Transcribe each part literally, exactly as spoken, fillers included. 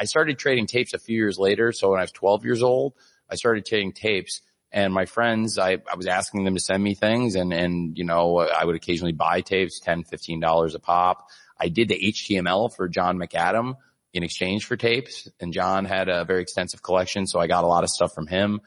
I started trading tapes a few years later. So when I was twelve years old, I started trading tapes. And my friends, I, I was asking them to send me things, and, and, you know, I would occasionally buy tapes, ten dollars, fifteen dollars a pop. I did the H T M L for John McAdam in exchange for tapes, and John had a very extensive collection, so I got a lot of stuff from him.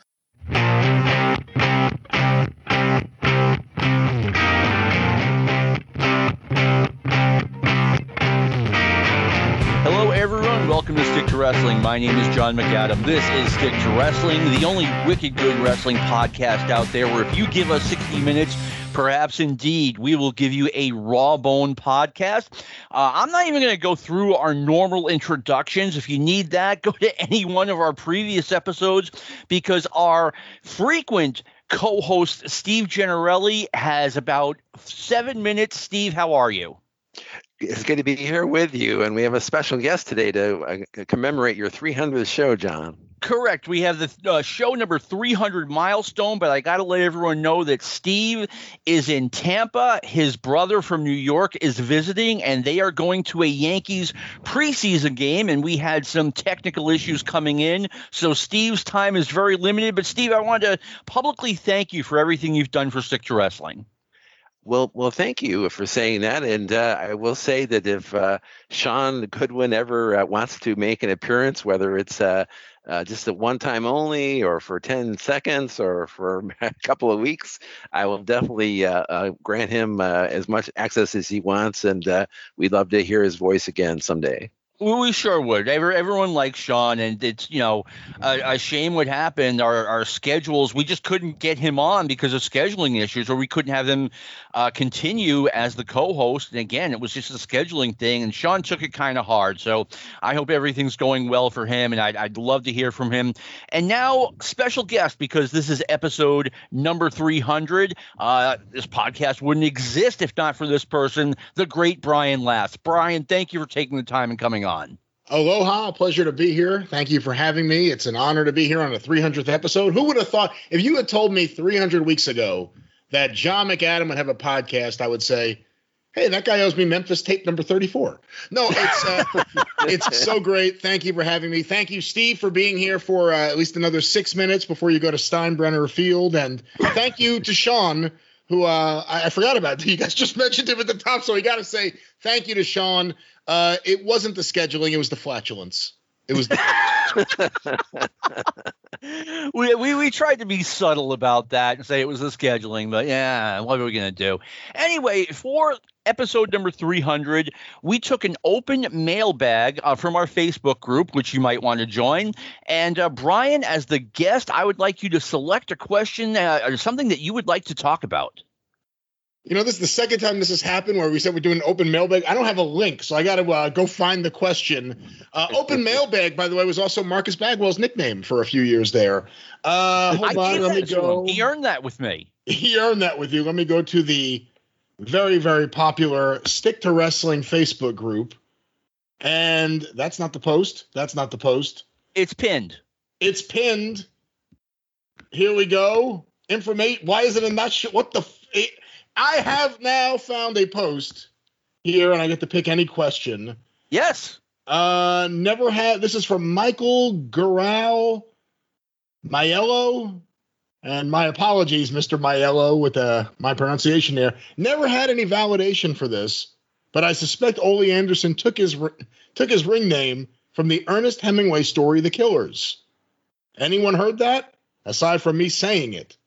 Hello, everyone. Welcome to Stick to Wrestling. My name is John McAdam. This is Stick to Wrestling, the only wicked good wrestling podcast out there where if you give us sixty minutes, perhaps indeed we will give you a raw bone podcast. Uh, I'm not even going to go through our normal introductions. If you need that, go to any one of our previous episodes because our frequent co-host Steve Gennarelli has about seven minutes. Steve, how are you? It's good to be here with you, and we have a special guest today to uh, commemorate your three hundredth show, John. Correct. We have the uh, show number three hundred milestone, but I got to let everyone know that Steve is in Tampa. His brother from New York is visiting, and they are going to a Yankees preseason game, and we had some technical issues coming in, so Steve's time is very limited. But, Steve, I wanted to publicly thank you for everything you've done for Stick to Wrestling. Well, well, thank you for saying that. And uh, I will say that if uh, Sean Goodwin ever uh, wants to make an appearance, whether it's uh, uh, just a one time only or for ten seconds or for a couple of weeks, I will definitely uh, uh, grant him uh, as much access as he wants. And uh, we'd love to hear his voice again someday. We sure would. Every, everyone likes Sean, and it's, you know, a, a shame what happened. Our, our schedules, we just couldn't get him on because of scheduling issues, or we couldn't have him uh, continue as the co-host. And again, it was just a scheduling thing, and Sean took it kind of hard. So I hope everything's going well for him, and I'd, I'd love to hear from him. And now, special guest, because this is episode number three hundred. Uh, this podcast wouldn't exist if not for this person, the great Brian Last. Brian, thank you for taking the time and coming on. Aloha, pleasure to be here. Thank you for having me. It's an honor to be here on the three hundredth episode. Who would have thought, if you had told me three hundred weeks ago that John McAdam would have a podcast, I would say, hey, that guy owes me Memphis tape number thirty-four. No, it's uh, it's so great. Thank you for having me. Thank you, Steve, for being here for uh, at least another six minutes before you go to Steinbrenner Field. And thank you to Sean, who uh, I, I forgot about. You guys just mentioned him at the top, so we got to say thank you to Sean. Uh, it wasn't the scheduling; it was the flatulence. It was. The- we, we we tried to be subtle about that and say it was the scheduling, but yeah, what are we gonna do? Anyway, for episode number three hundred, we took an open mailbag uh, from our Facebook group, which you might want to join. And uh, Brian, as the guest, I would like you to select a question uh, or something that you would like to talk about. You know, this is the second time this has happened where we said we're doing an open mailbag. I don't have a link, so I got to uh, go find the question. Uh, open mailbag, by the way, was also Marcus Bagwell's nickname for a few years there. Uh, hold I on, let me go. He earned that with me. He earned that with you. Let me go to the very, very popular Stick to Wrestling Facebook group. And that's not the post. That's not the post. It's pinned. It's pinned. Here we go. Information. Why is it a not sh- What the? F- it, I have now found a post here, and I get to pick any question. Yes. Uh, never had. This is from Michael Gural Maiello, and my apologies, Mister Maiello, with uh, my pronunciation there. Never had any validation for this, but I suspect Ole Anderson took his took his ring name from the Ernest Hemingway story, The Killers. Anyone heard that? Aside from me saying it.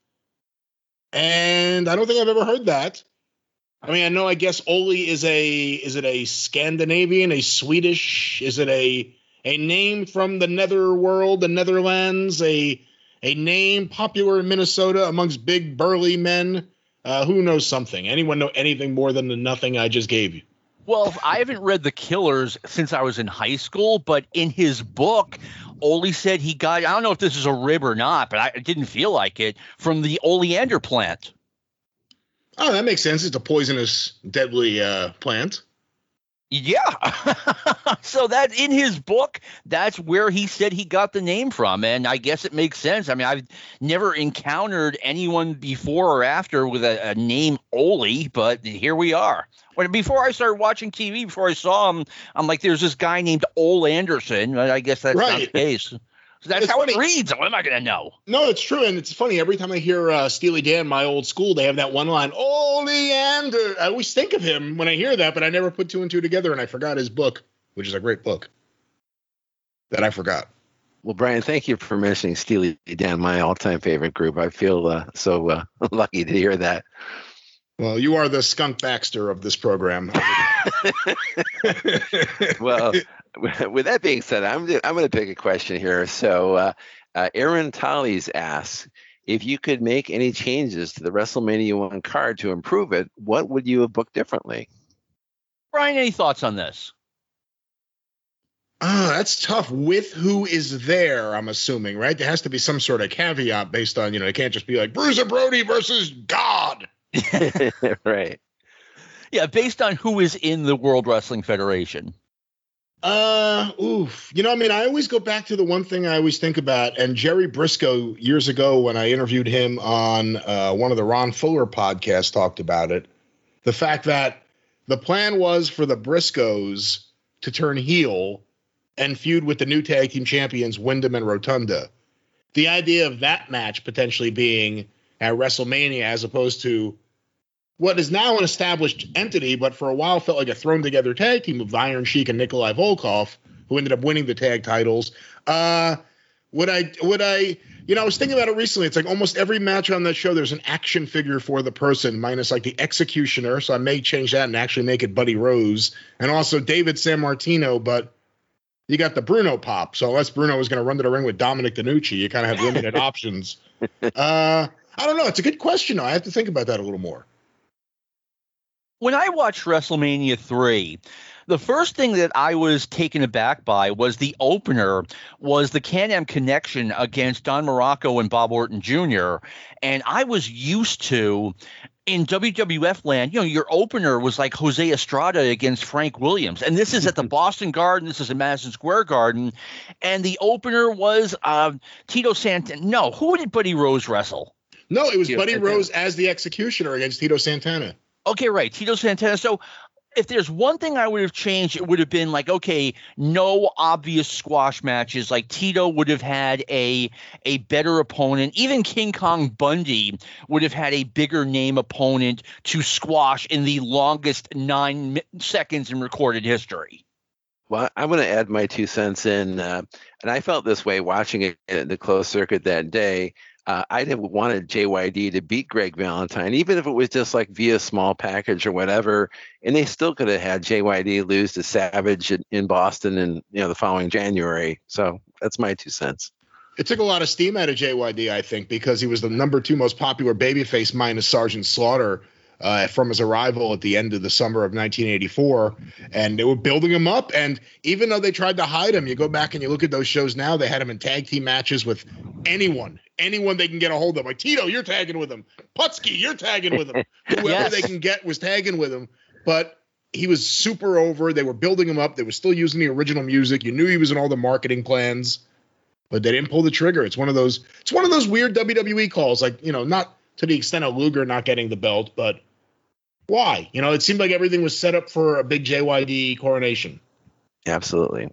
And I don't think I've ever heard that. I mean, I know, I guess Ole is a, is it a Scandinavian, a Swedish, is it a, a name from the netherworld, the Netherlands, a, a name popular in Minnesota amongst big burly men? Uh, who knows something? Anyone know anything more than the nothing I just gave you? Well, I haven't read The Killers since I was in high school, but in his book, Ole said he got, I don't know if this is a rib or not, but I it didn't feel like it, from the oleander plant. Oh, that makes sense. It's a poisonous, deadly uh, plant. Yeah. So that in his book, that's where he said he got the name from. And I guess it makes sense. I mean, I've never encountered anyone before or after with a, a name Ole, but here we are. When before I started watching T V, before I saw him, I'm like, there's this guy named Ole Anderson. I guess that's Right. not the case. So that's It's how funny. it reads. What am I going to know? No, it's true, and it's funny. Every time I hear uh, Steely Dan, my old school, they have that one line, "Oh, Leander." I always think of him when I hear that, but I never put two and two together, and I forgot his book, which is a great book that I forgot. Well, Brian, thank you for mentioning Steely Dan, my all-time favorite group. I feel uh, so uh, lucky to hear that. Well, you are the Skunk Baxter of this program. Well, with that being said, I'm I'm going to pick a question here. So, uh, uh, Aaron Tollies asks, if you could make any changes to the WrestleMania one card to improve it, what would you have booked differently? Brian, any thoughts on this? Ah, that's tough. With who is there, I'm assuming, right? There has to be some sort of caveat based on, you know, it can't just be like Bruiser Brody versus God. Right. Yeah, based on who is in the World Wrestling Federation. Uh, oof. You know, I mean, I always go back to the one thing I always think about, and Jerry Briscoe years ago when I interviewed him on uh, one of the Ron Fuller podcasts talked about it. The fact that the plan was for the Briscoes to turn heel and feud with the new tag team champions, Wyndham and Rotunda. The idea of that match potentially being at WrestleMania as opposed to what is now an established entity, but for a while felt like a thrown together tag team of Iron Sheik and Nikolai Volkov, who ended up winning the tag titles. Uh, would I, would I, you know, I was thinking about it recently. It's like almost every match on that show, there's an action figure for the person, minus like the Executioner. So I may change that and actually make it Buddy Rose and also David Sammartino, but you got the Bruno pop. So unless Bruno was going to run to the ring with Dominic DeNucci, you kind of have limited options. Uh, I don't know. It's a good question, though. I have to think about that a little more. When I watched WrestleMania three, the first thing that I was taken aback by was the opener was the Can-Am Connection against Don Morocco and Bob Orton Junior And I was used to, in W W F land, you know, your opener was like Jose Estrada against Frank Williams. And this is at the Boston Garden. This is at Madison Square Garden. And the opener was uh, Tito Santana. No, who did Buddy Rose wrestle? No, it was Tito Buddy Santana. Rose as the Executioner against Tito Santana. Okay, right. Tito Santana. So if there's one thing I would have changed, it would have been like, okay, no obvious squash matches. Like Tito would have had a a better opponent. Even King Kong Bundy would have had a bigger name opponent to squash in the longest nine mi- seconds in recorded history. Well, I'm going to add my two cents in, uh, and I felt this way watching it in the closed circuit that day. Uh, I'd have wanted J Y D to beat Greg Valentine, even if it was just like via small package or whatever, and they still could have had J Y D lose to Savage in, in Boston and you know the following January. So that's my two cents. It took a lot of steam out of J Y D, I think, because he was the number two most popular babyface minus Sergeant Slaughter uh, from his arrival at the end of the summer of nineteen eighty-four. And they were building him up. And even though they tried to hide him, you go back and you look at those shows now, they had him in tag team matches with anyone. Anyone they can get a hold of. Like, Tito, you're tagging with him. Putski, you're tagging with him. Whoever Yes. they can get was tagging with him. But he was super over. They were building him up. They were still using the original music. You knew he was in all the marketing plans. But they didn't pull the trigger. It's one of those it's one of those weird W W E calls. Like, you know, not to the extent of Luger not getting the belt, but why? You know, it seemed like everything was set up for a big J Y D coronation. Absolutely.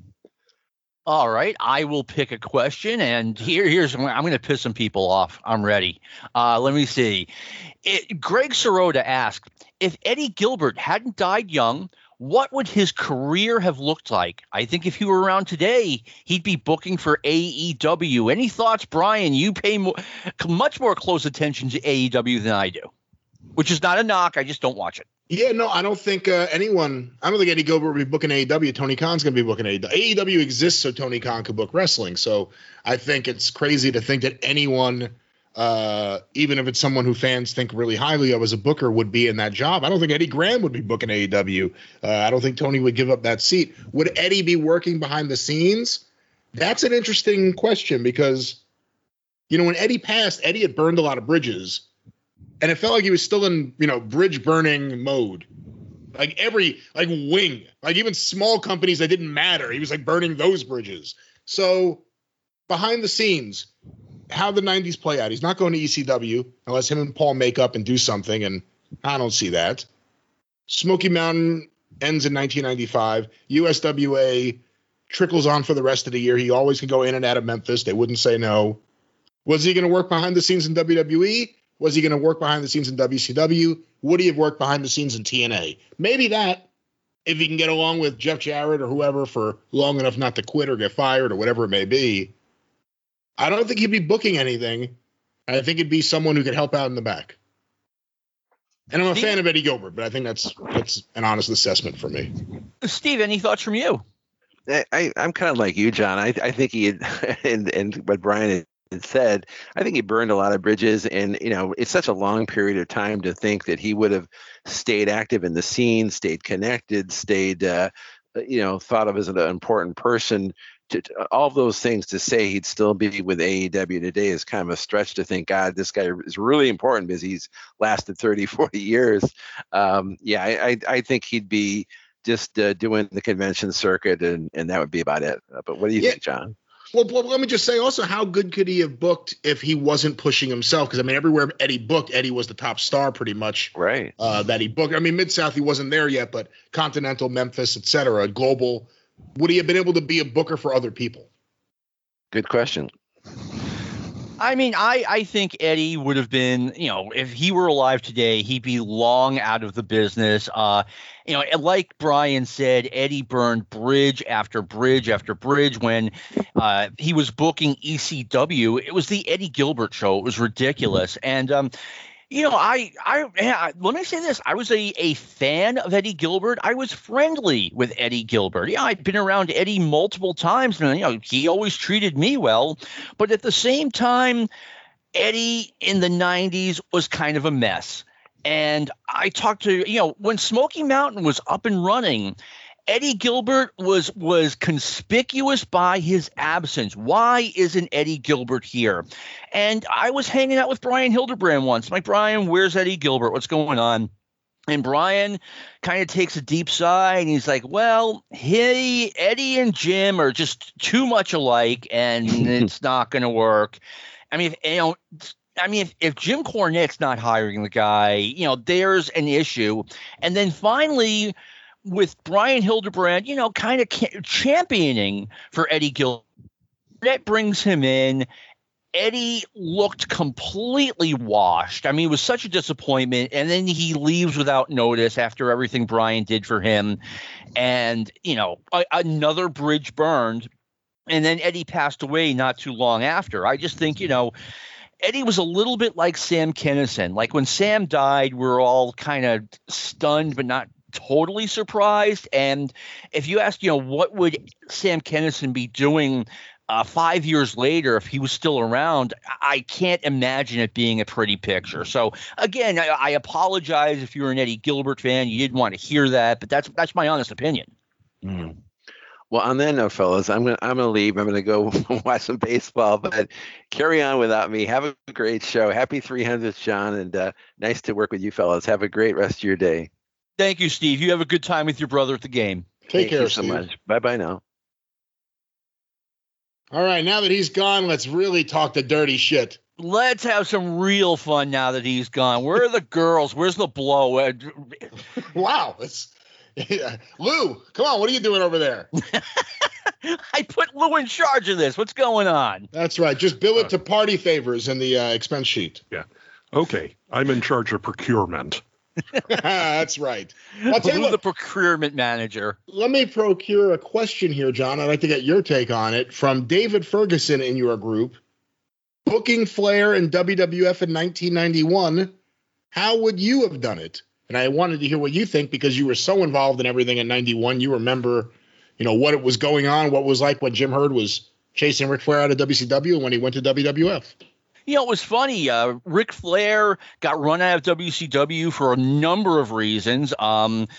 All right, I will pick a question, and here, here's I'm going to piss some people off. I'm ready. Uh, let me see. It, Greg Sirota asked, if Eddie Gilbert hadn't died young, what would his career have looked like? I think if he were around today, he'd be booking for A E W. Any thoughts, Brian? You pay more, much more close attention to A E W than I do, which is not a knock. I just don't watch it. Yeah, no, I don't think uh, anyone – I don't think Eddie Gilbert will be booking A E W. Tony Khan's going to be booking A E W. A E W exists so Tony Khan could book wrestling. So I think it's crazy to think that anyone, uh, even if it's someone who fans think really highly of as a booker, would be in that job. I don't think Eddie Graham would be booking A E W. Uh, I don't think Tony would give up that seat. Would Eddie be working behind the scenes? That's an interesting question because, you know, when Eddie passed, Eddie had burned a lot of bridges. And it felt like he was still in, you know, bridge burning mode. Like every, like Wing, like even small companies that didn't matter. He was like burning those bridges. So behind the scenes, how the nineties play out. He's not going to E C W unless him and Paul make up and do something. And I don't see that. Smoky Mountain ends in nineteen ninety-five. U S W A trickles on for the rest of the year. He always can go in and out of Memphis. They wouldn't say no. Was he going to work behind the scenes in W W E? Was he going to work behind the scenes in W C W? Would he have worked behind the scenes in T N A? Maybe that, if he can get along with Jeff Jarrett or whoever for long enough not to quit or get fired or whatever it may be. I don't think he'd be booking anything. I think it'd be someone who could help out in the back. And I'm a Steve, fan of Eddie Gilbert, but I think that's that's an honest assessment for me. Steve, any thoughts from you? I, I, I'm kind of like you, John. I, I think he had, and, and what Brian had said, I think he burned a lot of bridges, and you know, it's such a long period of time to think that he would have stayed active in the scene, stayed connected, stayed, uh, you know, thought of as an important person. To, to, all of those things to say he'd still be with A E W today is kind of a stretch to think, God, this guy is really important because he's lasted thirty, forty years. Um, yeah, I, I, I think he'd be just uh, doing the convention circuit, and, and that would be about it. Uh, but what do you yeah. think, John? Well, well, let me just say also, how good could he have booked if he wasn't pushing himself? Because, I mean, everywhere Eddie booked, Eddie was the top star pretty much. Right. Uh, that he booked. I mean, Mid-South, he wasn't there yet, but Continental, Memphis, et cetera, global. Would he have been able to be a booker for other people? Good question. I mean, I, I think Eddie would have been, you know, if he were alive today, he'd be long out of the business. Uh, you know, like Brian said, Eddie burned bridge after bridge after bridge when uh, he was booking E C W. It was the Eddie Gilbert show. It was ridiculous. And, um, you know, I, I, yeah, let me say this. I was a, a fan of Eddie Gilbert. I was friendly with Eddie Gilbert. Yeah, I'd been around Eddie multiple times, and, you know, he always treated me well. But at the same time, Eddie in the nineties was kind of a mess. And I talked to, you know, when Smoky Mountain was up and running, Eddie Gilbert was was conspicuous by his absence. Why isn't Eddie Gilbert here? And I was hanging out with Brian Hildebrand once. I'm like, Brian, where's Eddie Gilbert? What's going on? And Brian kind of takes a deep sigh, and he's like, well, he, Eddie and Jim are just too much alike, and it's not going to work. I mean, if, you know, I mean, if, if Jim Cornette's not hiring the guy, you know, there's an issue. And then finally, with Brian Hildebrand, you know, kind of ca- championing for Eddie Gilbert, that brings him in. Eddie looked completely washed. I mean, it was such a disappointment. And then he leaves without notice after everything Brian did for him. And, you know, a- another bridge burned. And then Eddie passed away not too long after. I just think, you know, Eddie was a little bit like Sam Kinison. Like when Sam died, we we're all kind of stunned, but not totally surprised. And if you ask, you know, what would Sam Kinison be doing uh, five years later if he was still around, I can't imagine it being a pretty picture. So again, I, I apologize if you're an Eddie Gilbert fan, you didn't want to hear that, but that's that's my honest opinion. Mm. Well, on that note, fellas, I'm gonna I'm gonna leave. I'm gonna go watch some baseball, but carry on without me. Have a great show. Happy three hundredth, John, and uh, nice to work with you, fellas. Have a great rest of your day. Thank you, Steve. You have a good time with your brother at the game. Take Thank care, you so Steve. much. Bye bye now. All right, now that he's gone, let's really talk the dirty shit. Let's have some real fun now that he's gone. Where are the girls? Where's the blow? Uh, Wow, it's Lou. Come on, what are you doing over there? I put Lou in charge of this. What's going on? That's right. Just bill it to party favors in the uh, expense sheet. Yeah. Okay. I'm in charge of procurement. That's right. I'll tell you Lou, what, the procurement manager. let me procure a question here, John. I'd like to get your take on it from David Ferguson in your group. Booking Flair in W W F in nineteen ninety-one, how would you have done it? And I wanted to hear what you think because you were so involved in everything in ninety-one. You remember, you know, what it was going on, what it was like when Jim Herd was chasing Ric Flair out of W C W and when he went to W W F. You know, it was funny. Uh, Ric Flair got run out of W C W for a number of reasons. Um,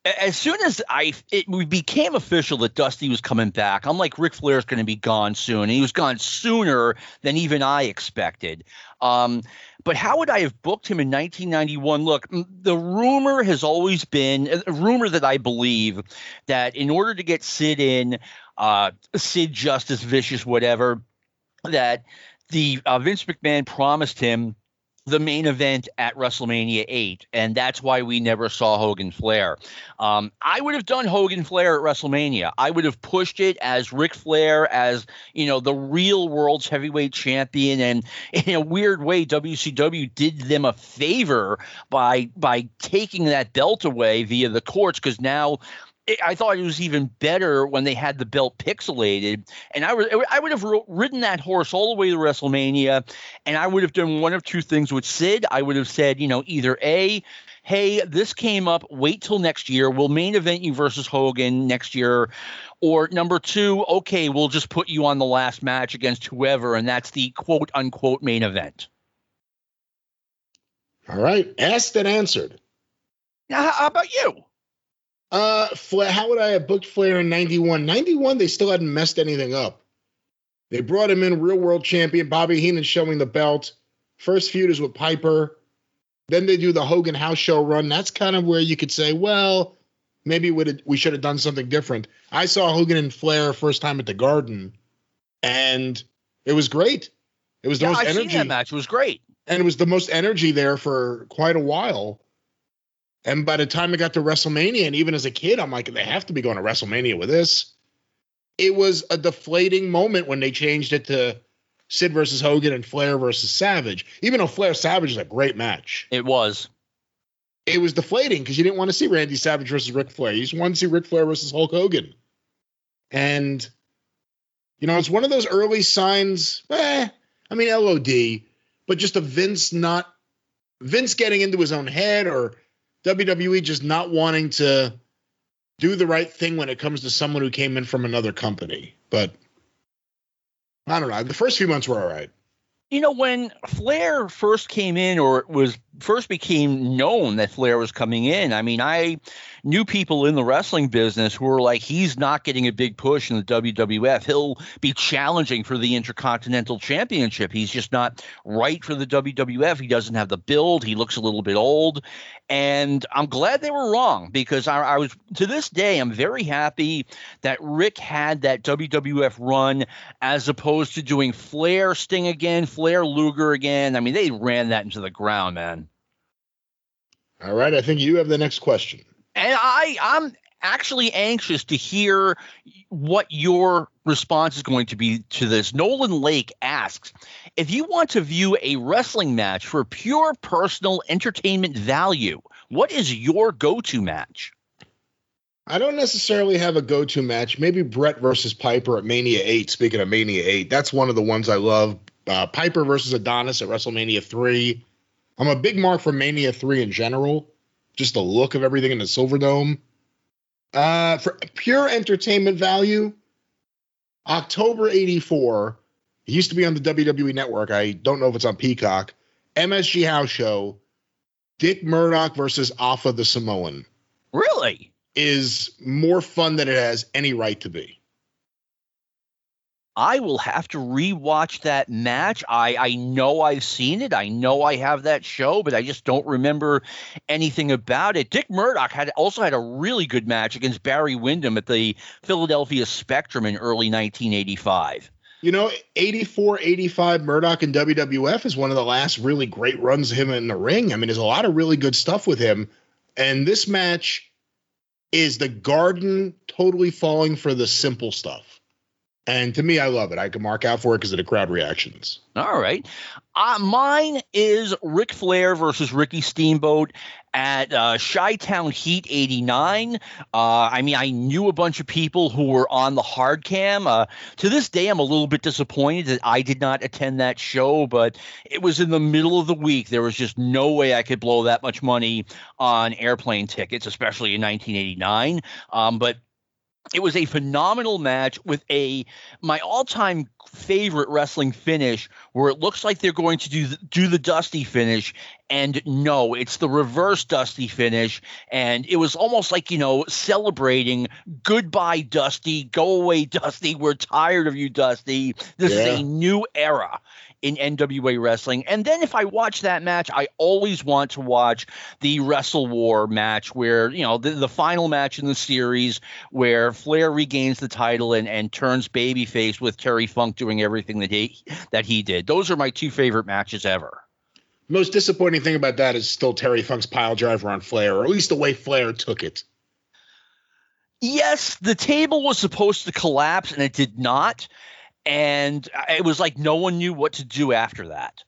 as soon as I it we became official that Dusty was coming back, I'm like, Ric Flair's going to be gone soon. And he was gone sooner than even I expected. Um, but how would I have booked him in nineteen ninety-one? Look, the rumor has always been a rumor that I believe that in order to get Sid in, uh, Sid, Justice, Vicious, whatever, that the uh, Vince McMahon promised him the main event at WrestleMania eight, and that's why we never saw Hogan Flair. Um, I would have done Hogan Flair at WrestleMania. I would have pushed it as Ric Flair, as, you know, the real world's heavyweight champion, and in a weird way, W C W did them a favor by by taking that belt away via the courts, because now I thought it was even better when they had the belt pixelated, and I would I would have ridden that horse all the way to WrestleMania, and I would have done one of two things with Sid. I would have said, you know, either A, hey, this came up, wait till next year, we'll main event you versus Hogan next year, or number two, okay, we'll just put you on the last match against whoever, and that's the quote unquote main event. All right, asked and answered. Now, how about you? Uh, Flair, how would I have booked Flair in ninety-one? ninety-one, they still hadn't messed anything up. They brought him in, real world champion, Bobby Heenan showing the belt. First feud is with Piper. Then they do the Hogan house show run. That's kind of where you could say, well, maybe we should have done something different. I saw Hogan and Flair first time at the Garden, and it was great. It was the yeah, most I've energy. Seen that match. It was great. And it was the most energy there for quite a while. And by the time it got to WrestleMania, and even as a kid, I'm like, they have to be going to WrestleMania with this. It was a deflating moment when they changed it to Sid versus Hogan and Flair versus Savage. Even though Flair Savage is a great match. It was. It was deflating because you didn't want to see Randy Savage versus Ric Flair. You just wanted to see Ric Flair versus Hulk Hogan. And, you know, it's one of those early signs, eh, I mean, L O D, but just a Vince not, Vince getting into his own head, or W W E just not wanting to do the right thing when it comes to someone who came in from another company. But I don't know. The first few months were all right. You know, when Flair first came in, or was first became known that Flair was coming in, I mean, I knew people in the wrestling business who were like, he's not getting a big push in the W W F. He'll be challenging for the Intercontinental Championship. He's just not right for the W W F. He doesn't have the build. He looks a little bit old. And I'm glad they were wrong, because I, I was, to this day, I'm very happy that Rick had that W W F run as opposed to doing Flair Sting again, Flair Luger again. I mean, they ran that into the ground, man. All right. I think you have the next question. And I, I'm actually anxious to hear what your response is going to be to this. Nolan Lake asks, if you want to view a wrestling match for pure personal entertainment value, what is your go-to match? I don't necessarily have a go-to match. Maybe Brett versus Piper at Mania eight. Speaking of Mania eight, that's one of the ones I love. Uh, Piper versus Adonis at WrestleMania three. I'm a big mark for Mania three in general. Just the look of everything in the Silverdome. Uh, for pure entertainment value, October eighty-four, it used to be on the W W E Network. I don't know if it's on Peacock. M S G House Show, Dick Murdoch versus Alpha the Samoan. Really? Is more fun than it has any right to be. I will have to rewatch that match. I, I know I've seen it. I know I have that show, but I just don't remember anything about it. Dick Murdoch had also had a really good match against Barry Windham at the Philadelphia Spectrum in early nineteen eighty-five. You know, eighty-four eighty-five Murdoch in W W F is one of the last really great runs of him in the ring. I mean, there's a lot of really good stuff with him. And this match is the Garden totally falling for the simple stuff. And to me, I love it. I can mark out for it because of the crowd reactions. All right. Uh, mine is Ric Flair versus Ricky Steamboat at uh, Chi-Town Heat eighty-nine. Uh, I mean, I knew a bunch of people who were on the hard cam. Uh, to this day, I'm a little bit disappointed that I did not attend that show, but it was in the middle of the week. There was just no way I could blow that much money on airplane tickets, especially in nineteen eighty-nine. Um, but it was a phenomenal match with a my all-time favorite wrestling finish, where it looks like they're going to do the, do the Dusty finish, And no, it's the reverse Dusty finish. And it was almost like, you know, celebrating goodbye, Dusty, go away, Dusty. We're tired of you, Dusty. This Yeah. is a new era in N W A wrestling. And then if I watch that match, I always want to watch the Wrestle War match where, you know, the, the final match in the series where Flair regains the title and, and turns babyface with Terry Funk doing everything that he, that he did. Those are my two favorite matches ever. Most disappointing thing about that is still Terry Funk's pile driver on Flair, or at least the way Flair took it. Yes, the table was supposed to collapse and it did not. And it was like no one knew what to do after that.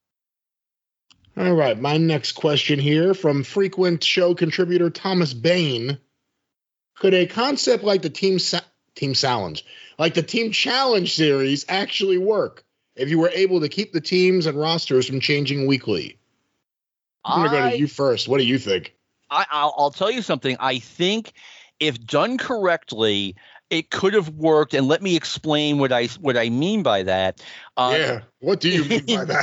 All right, my next question here from frequent show contributor Thomas Bain. Could a concept like the Team Sa- Team Challenge, like the Team Challenge series actually work if you were able to keep the teams and rosters from changing weekly? I'm going to go to you first. What do you think? I, I'll, I'll tell you something. I think if done correctly, it could have worked, and let me explain what I what I mean by that. Uh, yeah, what do you mean by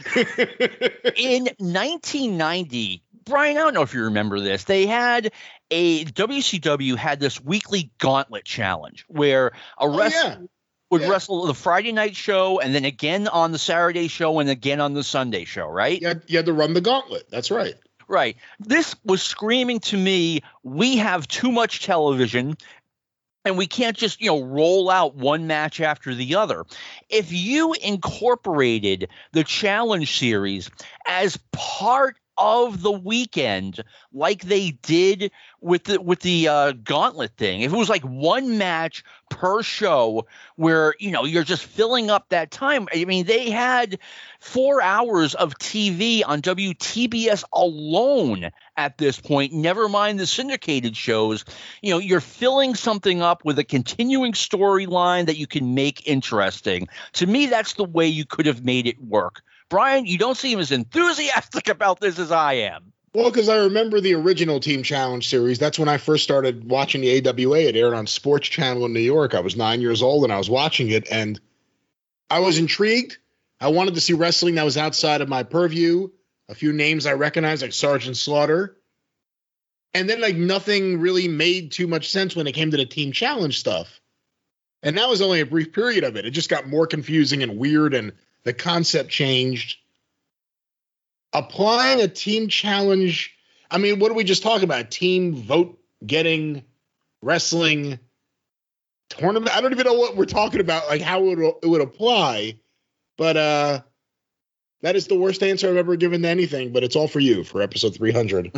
that? In nineteen ninety, Brian, I don't know if you remember this. They had a W C W had this weekly gauntlet challenge where a wrestler oh, yeah. would yeah. wrestle the Friday night show and then again on the Saturday show and again on the Sunday show, right? You had, you had to run the gauntlet. That's right. Right. This was screaming to me, we have too much television. And we can't just, you know, roll out one match after the other. If you incorporated the challenge series as part of the weekend, like they did with the with the uh, gauntlet thing, if it was like one match per show where, you know, you're just filling up that time. I mean, they had four hours of T V on W T B S alone at this point, never mind the syndicated shows. You know, you're filling something up with a continuing storyline that you can make interesting. To me, that's the way you could have made it work. Brian, you don't seem as enthusiastic about this as I am. Well, because I remember the original Team Challenge series. That's when I first started watching the A W A. It aired on Sports Channel in New York. I was nine years old and I was watching it, and I was intrigued. I wanted to see wrestling that was outside of my purview. A few names I recognized, like Sergeant Slaughter. And then, like, nothing really made too much sense when it came to the Team Challenge stuff. And that was only a brief period of it. It just got more confusing and weird, and the concept changed. Applying a Team Challenge, I mean, what did we just talk about? Team vote getting wrestling tournament? I don't even know what we're talking about, like how it would, it would apply. But uh, that is the worst answer I've ever given to anything, but it's all for you for episode three hundred.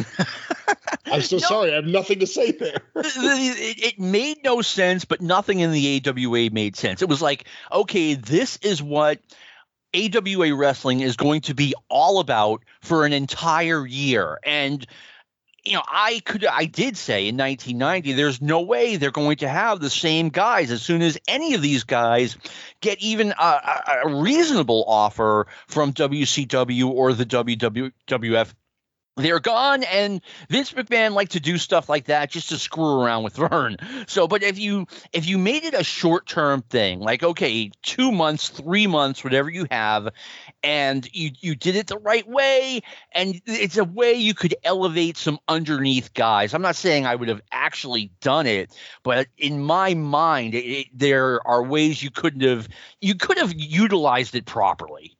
I'm so no, sorry. I have nothing to say there. it, it made no sense, but nothing in the A W A made sense. It was like, okay, this is what A W A wrestling is going to be all about for an entire year. And, you know, I could, I did say in nineteen ninety, there's no way they're going to have the same guys as soon as any of these guys get even a, a reasonable offer from W C W or the W W F. They're gone, and Vince McMahon liked to do stuff like that just to screw around with Vern. So, but if you if you made it a short-term thing, like, okay, two months, three months, whatever you have, and you you did it the right way, and it's a way you could elevate some underneath guys. I'm not saying I would have actually done it, but in my mind, it, it, there are ways you couldn't have you could have utilized it properly.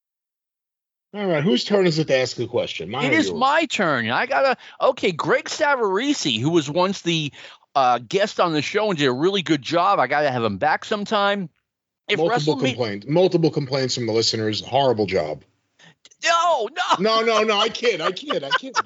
All right, whose turn is it to ask the question? Mine it is yours? My turn. I gotta. Okay, Greg Savarese, who was once the uh, guest on the show and did a really good job. I gotta have him back sometime. If multiple complaints, multiple complaints from the listeners. Horrible job. No, no, no, no, no. I kid. I kid. I kid.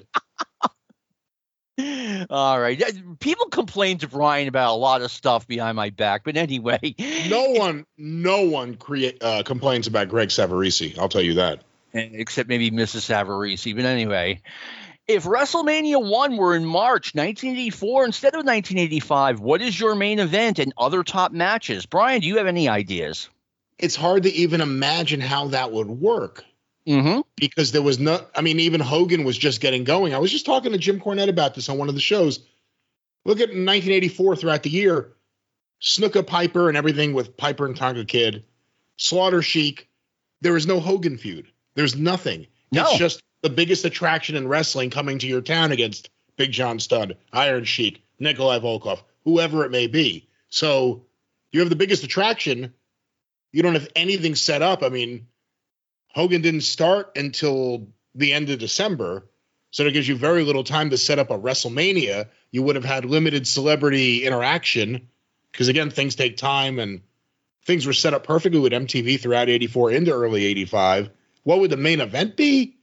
All right. People complain to Brian about a lot of stuff behind my back, but anyway, no one, no one create uh, complains about Greg Savarese. I'll tell you that. Except maybe Missus Savarese. But anyway, if WrestleMania one were in March nineteen eighty-four instead of nineteen eighty-five, what is your main event and other top matches? Brian, do you have any ideas? It's hard to even imagine how that would work. Mm-hmm. Because there was no, I mean, even Hogan was just getting going. I was just talking to Jim Cornette about this on one of the shows. Look at nineteen eighty-four throughout the year. Snuka Piper and everything with Piper and Tonga Kid. Slaughter Sheik. There was no Hogan feud. There's nothing. No. It's just the biggest attraction in wrestling coming to your town against Big John Studd, Iron Sheik, Nikolai Volkov, whoever it may be. So you have the biggest attraction. You don't have anything set up. I mean, Hogan didn't start until the end of December, so it gives you very little time to set up a WrestleMania. You would have had limited celebrity interaction because, again, things take time, and things were set up perfectly with M T V throughout eighty-four into early eighty-five. What would the main event be?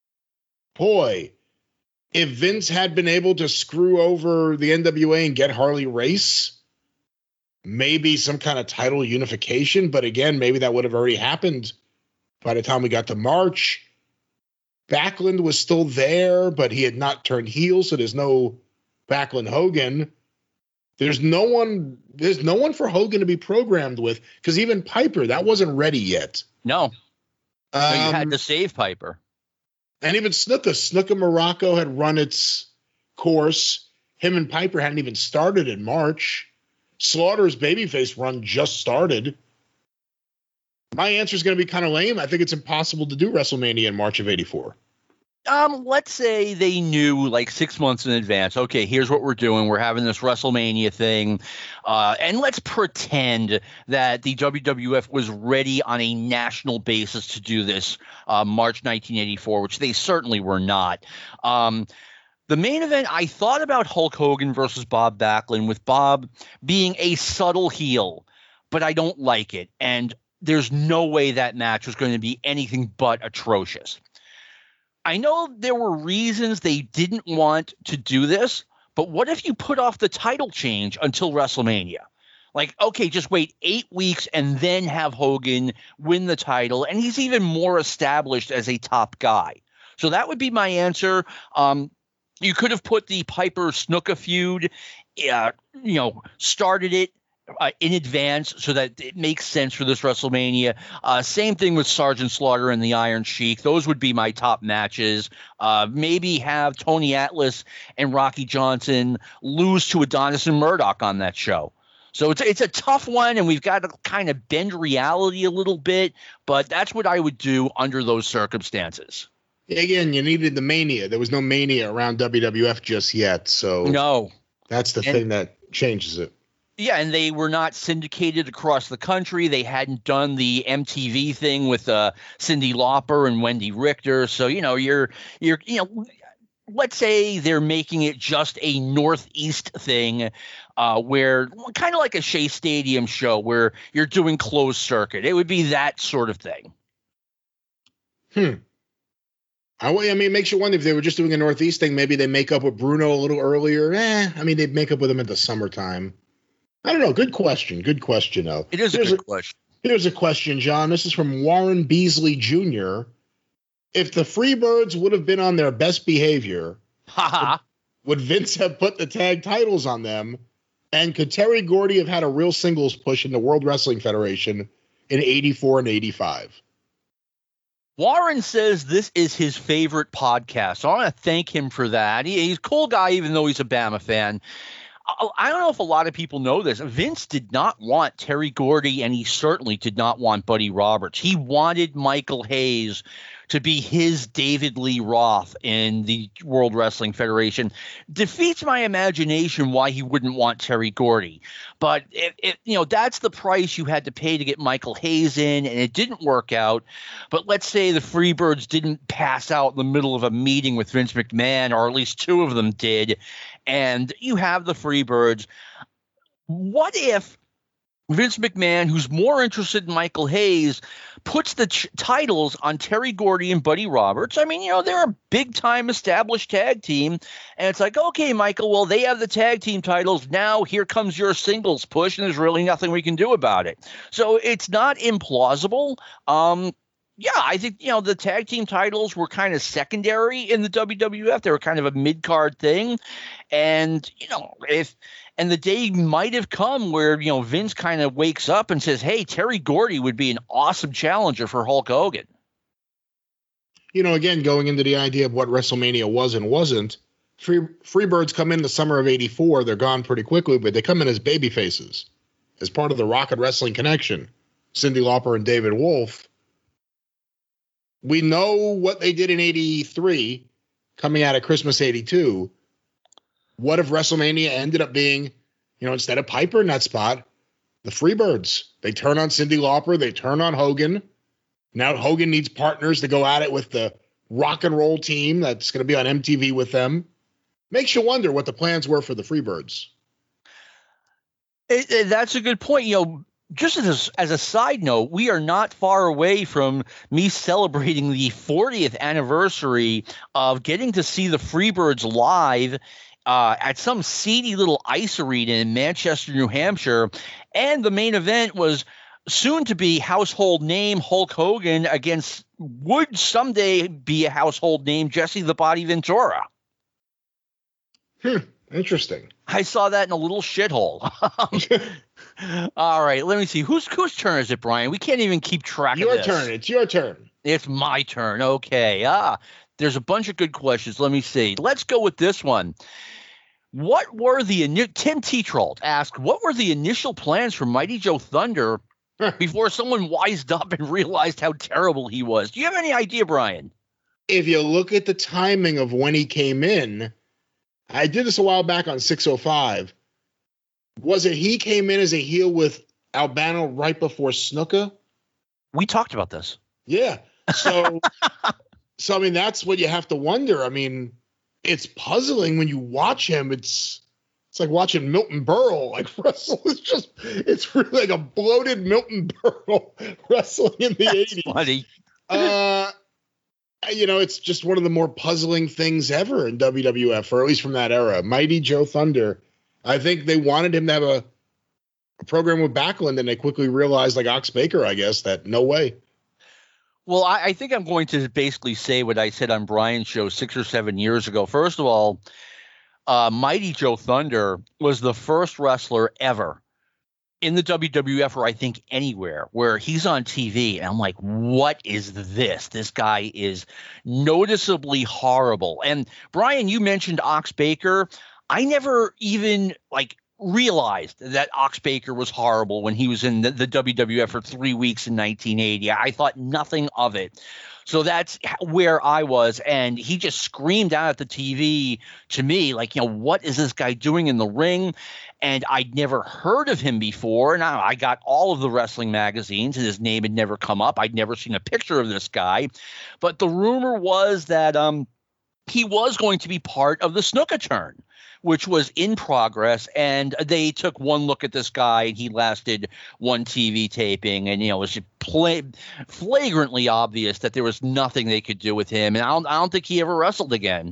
Boy, if Vince had been able to screw over the N W A and get Harley Race, maybe some kind of title unification. But again, maybe that would have already happened by the time we got to March. Backlund was still there, but he had not turned heel, so there's no Backlund Hogan. There's no one. There's no one for Hogan to be programmed with, because even Piper, that wasn't ready yet. No, Um, no you had to save Piper. And even Snuka, Snuka Morocco had run its course. Him and Piper hadn't even started in March. Slaughter's babyface run just started. My answer is going to be kind of lame. I think it's impossible to do WrestleMania in March of eighty-four. Um, let's say they knew like six months in advance. Okay, here's what we're doing. We're having this WrestleMania thing. Uh, and let's pretend that the W W F was ready on a national basis to do this uh, March nineteen eighty-four, which they certainly were not. Um, the main event, I thought about Hulk Hogan versus Bob Backlund, with Bob being a subtle heel, but I don't like it. And there's no way that match was going to be anything but atrocious. I know there were reasons they didn't want to do this, but what if you put off the title change until WrestleMania? Like, okay, just wait eight weeks and then have Hogan win the title, and he's even more established as a top guy. So that would be my answer. Um, you could have put the Piper Snuka feud, uh, you know, started it Uh, in advance so that it makes sense for this WrestleMania. Uh, same thing with Sergeant Slaughter and the Iron Sheik. Those would be my top matches. Uh, maybe have Tony Atlas and Rocky Johnson lose to Adonis and Murdoch on that show. So it's, it's a tough one, and we've got to kind of bend reality a little bit, but that's what I would do under those circumstances. Again, you needed the Mania. There was no Mania around W W F just yet, so No. that's the And- thing that changes it. Yeah, and they were not syndicated across the country. They hadn't done the M T V thing with uh, Cyndi Lauper and Wendy Richter. So, you know, you're you're you know, let's say they're making it just a Northeast thing, uh, where kind of like a Shea Stadium show where you're doing closed circuit. It would be that sort of thing. Hmm. I, I mean, it makes you wonder if they were just doing a Northeast thing. Maybe they make up with Bruno a little earlier. Eh, I mean, they'd make up with him in the summertime. I don't know. Good question. Good question, though. It is a Here's good question. Here's a question, John. This is from Warren Beasley Junior If the Freebirds would have been on their best behavior, Haha. would Vince have put the tag titles on them? And could Terry Gordy have had a real singles push in the World Wrestling Federation in eighty-four and eighty-five? Warren says this is his favorite podcast. So I want to thank him for that. He, he's a cool guy, even though he's a Bama fan. I don't know if a lot of people know this. Vince did not want Terry Gordy, and he certainly did not want Buddy Roberts. He wanted Michael Hayes to be his David Lee Roth in the World Wrestling Federation. Defeats my imagination why he wouldn't want Terry Gordy. But, it, it, you know, that's the price you had to pay to get Michael Hayes in, and it didn't work out. But let's say the Freebirds didn't pass out in the middle of a meeting with Vince McMahon, or at least two of them did, and you have the Freebirds. What if Vince McMahon, who's more interested in Michael Hayes, puts the ch- titles on Terry Gordy and Buddy Roberts? I mean, you know, they're a big-time established tag team, and it's like, okay, Michael, well, they have the tag team titles. Now here comes your singles push, and there's really nothing we can do about it. So it's not implausible. Um, Yeah, I think, you know, the tag team titles were kind of secondary in the W W F. They were kind of a mid-card thing. And, you know, if and the day might have come where, you know, Vince kind of wakes up and says, hey, Terry Gordy would be an awesome challenger for Hulk Hogan. You know, again, going into the idea of what WrestleMania was and wasn't, Free Freebirds come in the summer of eighty-four. They're gone pretty quickly, but they come in as baby faces, as part of the Rocket Wrestling Connection. Cyndi Lauper and David Wolf. we know what they did in eighty-three, coming out of Christmas eighty-two. What if WrestleMania ended up being, you know, instead of Piper in that spot, the Freebirds? They turn on Cyndi Lauper. They turn on Hogan. Now Hogan needs partners to go at it with the rock and roll team that's going to be on M T V with them. Makes you wonder what the plans were for the Freebirds. It, it, that's a good point. You know, just as a, as a side note, we are not far away from me celebrating the fortieth anniversary of getting to see the Freebirds live uh, at some seedy little ice arena in Manchester, New Hampshire. And the main event was soon to be household name Hulk Hogan against would someday be a household name Jesse the Body Ventura. Hmm. Interesting. I saw that in a little shithole. All right, let me see. Whose whose turn is it, Brian? We can't even keep track your of this. Your turn. It's your turn. It's my turn. Okay. Ah, there's a bunch of good questions. Let me see. Let's go with this one. What were the ini- Tim Teatrold asked, what were the initial plans for Mighty Joe Thunder before someone wised up and realized how terrible he was? Do you have any idea, Brian? If you look at the timing of when he came in, I did this a while back on six oh five. Was it he came in as a heel with Albano right before Snuka? We talked about this. Yeah. So, so I mean, that's what you have to wonder. I mean, it's puzzling when you watch him. It's it's like watching Milton Berle like wrestle. It's just it's really like a bloated Milton Berle wrestling in the eighties. Funny. Uh, you know, it's just one of the more puzzling things ever in W W F, or at least from that era. Mighty Joe Thunder. I think they wanted him to have a, a program with Backlund, and they quickly realized, like Ox Baker, I guess, that no way. Well, I, I think I'm going to basically say what I said on Brian's show six or seven years ago. First of all, uh, Mighty Joe Thunder was the first wrestler ever in the W W F, or I think anywhere, where he's on T V, and I'm like, what is this? This guy is noticeably horrible. And Brian, you mentioned Ox Baker. I never even like realized that Ox Baker was horrible when he was in the, the W W F for three weeks in nineteen eighty. I thought nothing of it. So that's where I was. And he just screamed out at the T V to me, like, you know, what is this guy doing in the ring? And I'd never heard of him before. Now I got all of the wrestling magazines, and his name had never come up. I'd never seen a picture of this guy. But the rumor was that um, he was going to be part of the Snuka turn, which was in progress, and they took one look at this guy, and he lasted one T V taping, and, you know, it was pla- flagrantly obvious that there was nothing they could do with him, and I don't, I don't think he ever wrestled again.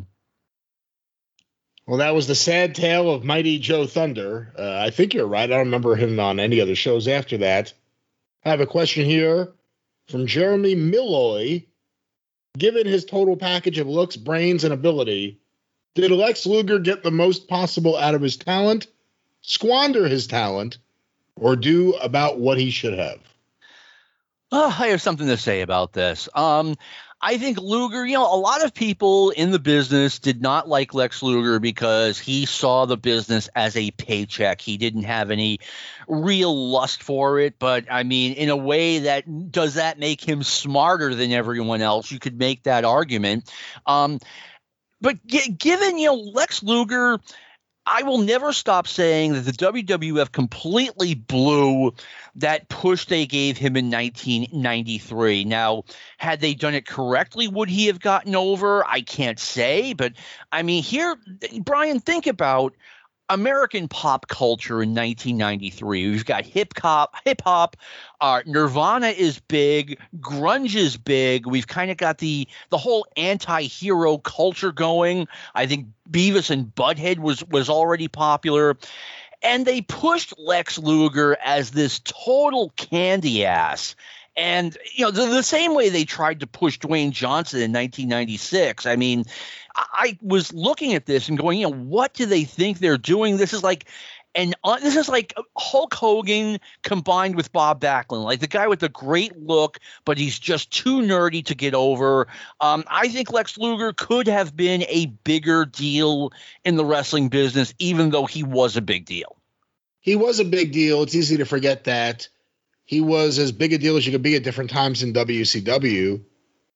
Well, that was the sad tale of Mighty Joe Thunder. Uh, I think you're right. I don't remember him on any other shows after that. I have a question here from Jeremy Milloy. Given his total package of looks, brains, and ability, did Lex Luger get the most possible out of his talent, squander his talent, or do about what he should have? Oh, I have something to say about this. Um, I think Luger, you know, a lot of people in the business did not like Lex Luger because he saw the business as a paycheck. He didn't have any real lust for it. But I mean, in a way, that does that make him smarter than everyone else? You could make that argument. Um, But g- given, you know, Lex Luger, I will never stop saying that the W W F completely blew that push they gave him in nineteen ninety-three. Now, had they done it correctly, would he have gotten over? I can't say. But, I mean, here, Brian, think about American pop culture in nineteen ninety-three. We've got hip hop, hip hop. Uh, Nirvana is big. Grunge is big. We've kind of got the the whole anti-hero culture going. I think Beavis and Butthead was was already popular, and they pushed Lex Luger as this total candy ass. And, you know, the, the same way they tried to push Dwayne Johnson in nineteen ninety-six. I mean, I was looking at this and going, you know, what do they think they're doing? This is like and uh, this is like Hulk Hogan combined with Bob Backlund, like the guy with the great look, but he's just too nerdy to get over. Um, I think Lex Luger could have been a bigger deal in the wrestling business, even though he was a big deal. He was a big deal. It's easy to forget that. He was as big a deal as you could be at different times in W C W.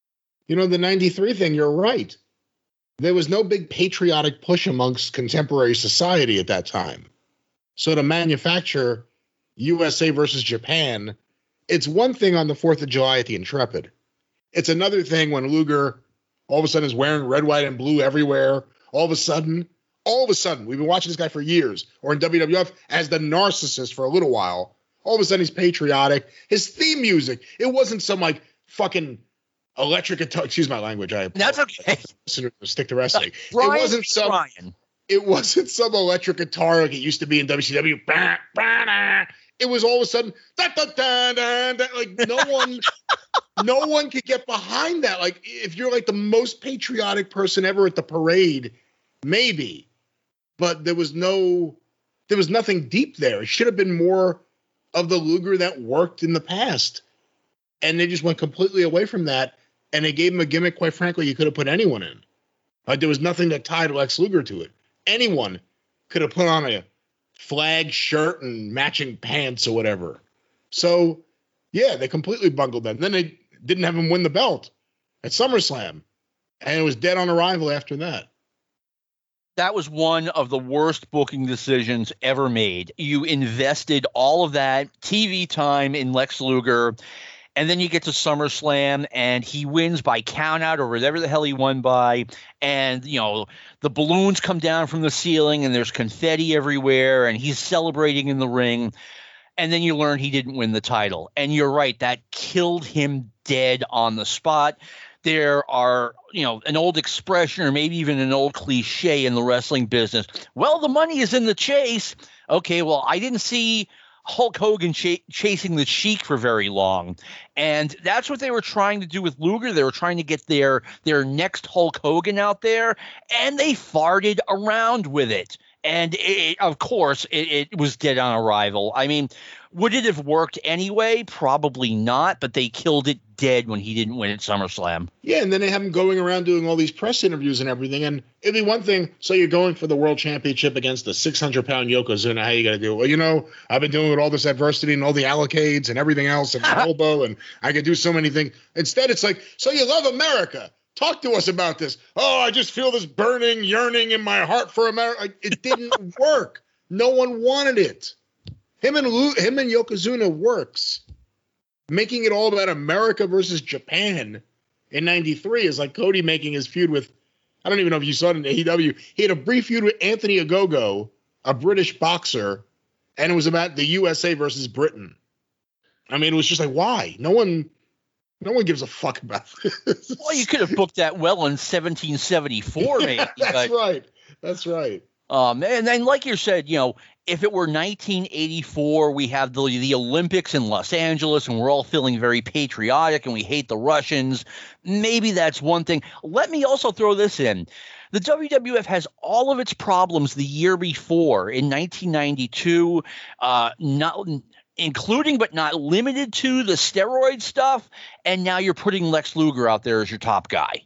You know, the ninety-three thing, you're right. There was no big patriotic push amongst contemporary society at that time. So to manufacture U S A versus Japan, it's one thing on the fourth of July at the Intrepid. It's another thing when Luger all of a sudden is wearing red, white, and blue everywhere. All of a sudden, all of a sudden, we've been watching this guy for years, or in W W F as the narcissist for a little while. All of a sudden, he's patriotic. His theme music, it wasn't some like fucking electric guitar. Excuse my language. I That's okay. Stick to wrestling. Brian, it wasn't some. Brian. It wasn't some electric guitar like it used to be in W C W. Bah, bah, bah. It was all of a sudden, da, da, da, da, da. Like no one, no one could get behind that. Like if you're like the most patriotic person ever at the parade, maybe, but there was no, there was nothing deep there. It should have been more of the Luger that worked in the past, and they just went completely away from that. And they gave him a gimmick, quite frankly, you could have put anyone in. Like there was nothing that tied Lex Luger to it. Anyone could have put on a flag shirt and matching pants or whatever. So, yeah, they completely bungled that. And then they didn't have him win the belt at SummerSlam. And it was dead on arrival after that. That was one of the worst booking decisions ever made. You invested all of that T V time in Lex Luger, and then you get to SummerSlam, and he wins by countout or whatever the hell he won by. And, you know, the balloons come down from the ceiling, and there's confetti everywhere, and he's celebrating in the ring. And then you learn he didn't win the title. And you're right, that killed him dead on the spot. There are, you know, an old expression or maybe even an old cliche in the wrestling business. Well, the money is in the chase. Okay, well, I didn't see Hulk Hogan ch- chasing the Sheik for very long. And that's what they were trying to do with Luger. They were trying to get their their next Hulk Hogan out there, and they farted around with it. And it, of course, it, it was dead on arrival. I mean, would it have worked anyway? Probably not, but they killed it dead when he didn't win at SummerSlam. Yeah, and then they have him going around doing all these press interviews and everything. And it'd be one thing, so you're going for the world championship against the six hundred pound Yokozuna. How you got to do it? Well, you know, I've been dealing with all this adversity and all the allocades and everything else and my elbow, and I could do so many things. Instead, it's like, so you love America. Talk to us about this. Oh, I just feel this burning, yearning in my heart for America. It didn't work. No one wanted it. Him and Lu- him and Yokozuna works. Making it all about America versus Japan in ninety-three is like Cody making his feud with, I don't even know if you saw it in A E W. He had a brief feud with Anthony Ogogo, a British boxer, and it was about the U S A versus Britain. I mean, it was just like, why? No one... No one gives a fuck about this. Well, you could have booked that well in seventeen seventy-four, maybe. Yeah, that's but, right. That's right. Um, and then, like you said, you know, if it were nineteen eighty-four, we have the the Olympics in Los Angeles, and we're all feeling very patriotic, and we hate the Russians. Maybe that's one thing. Let me also throw this in. The W W F has all of its problems the year before in nineteen ninety-two. Uh, not. Including but not limited to the steroid stuff, and now you're putting Lex Luger out there as your top guy.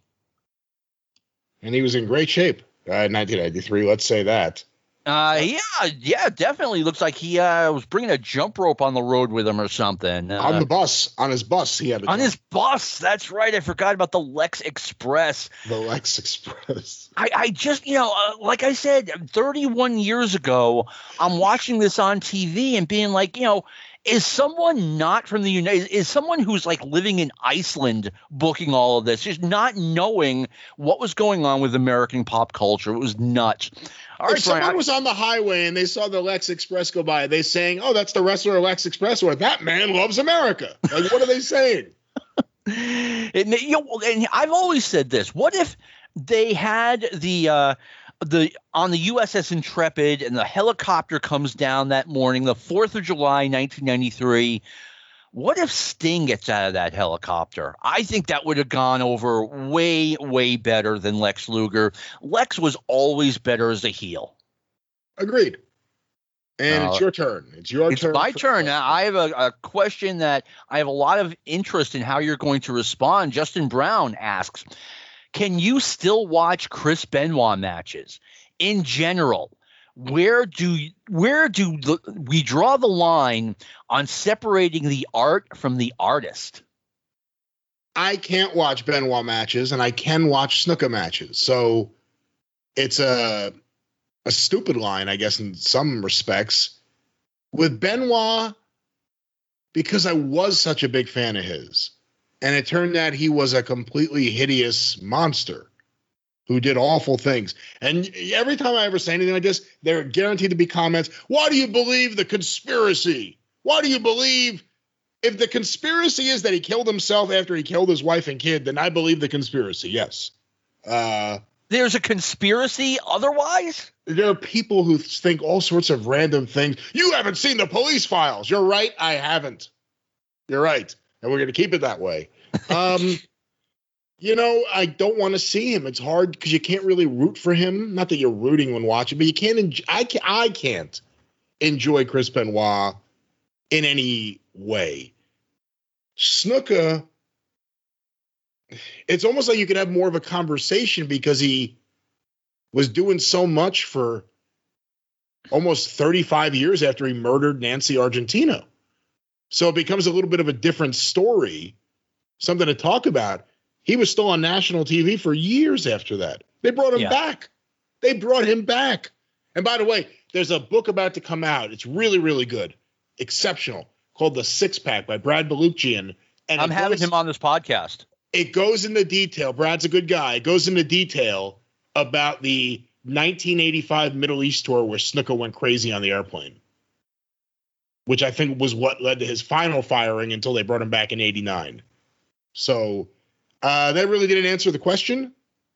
And he was in great shape uh, in nineteen ninety-three, let's say that. Uh, yeah, yeah, definitely. Looks like he uh, was bringing a jump rope on the road with him or something. Uh, on the bus, on his bus, he had a On jump. his bus, that's right. I forgot about the Lex Express. The Lex Express. I, I just, you know, uh, like I said, thirty-one years ago, I'm watching this on T V and being like, you know, is someone not from the United, is someone who's like living in Iceland booking all of this, just not knowing what was going on with American pop culture? It was nuts. All if right, someone Brian, was on the highway and they saw the Lex Express go by, they saying, oh, that's the wrestler Lex Express, or that man loves America. Like, what are they saying? it, you know, and I've always said this. What if they had the uh, the on the U S S Intrepid and the helicopter comes down that morning, the fourth of July, nineteen ninety-three? What if Sting gets out of that helicopter? I think that would have gone over way, way better than Lex Luger. Lex was always better as a heel. Agreed. And Uh, it's your turn. It's your It's turn. my for- turn. Now, I have a, a question that I have a lot of interest in how you're going to respond. Justin Brown asks, can you still watch Chris Benoit matches? In general, where do where do the, we draw the line on separating the art from the artist? I can't watch Benoit matches, and I can watch snooker matches. So it's a a stupid line, I guess, in some respects. With Benoit, because I was such a big fan of his, and it turned out he was a completely hideous monster who did awful things. And every time I ever say anything like this, there are guaranteed to be comments. Why do you believe the conspiracy? Why do you believe? If the conspiracy is that he killed himself after he killed his wife and kid, then I believe the conspiracy, yes. Uh, There's a conspiracy otherwise? There are people who think all sorts of random things. You haven't seen the police files. You're right, I haven't. You're right. And we're going to keep it that way. Um, you know, I don't want to see him. It's hard because you can't really root for him. Not that you're rooting when watching, but you can't. Enjoy, I, can't I can't enjoy Chris Benoit in any way. Snuka, it's almost like you could have more of a conversation because he was doing so much for almost thirty-five years after he murdered Nancy Argentino. So it becomes a little bit of a different story, something to talk about. He was still on national T V for years after that. They brought him yeah. back. They brought him back. And by the way, there's a book about to come out. It's really, really good. Exceptional. Called The Six Pack by Brad Baluchian. And I'm having goes, him on this podcast. It goes into detail. Brad's a good guy. It goes into detail about the nineteen eighty-five Middle East tour where Snuka went crazy on the airplane, which I think was what led to his final firing until they brought him back in eighty-nine. So uh, that really didn't answer the question.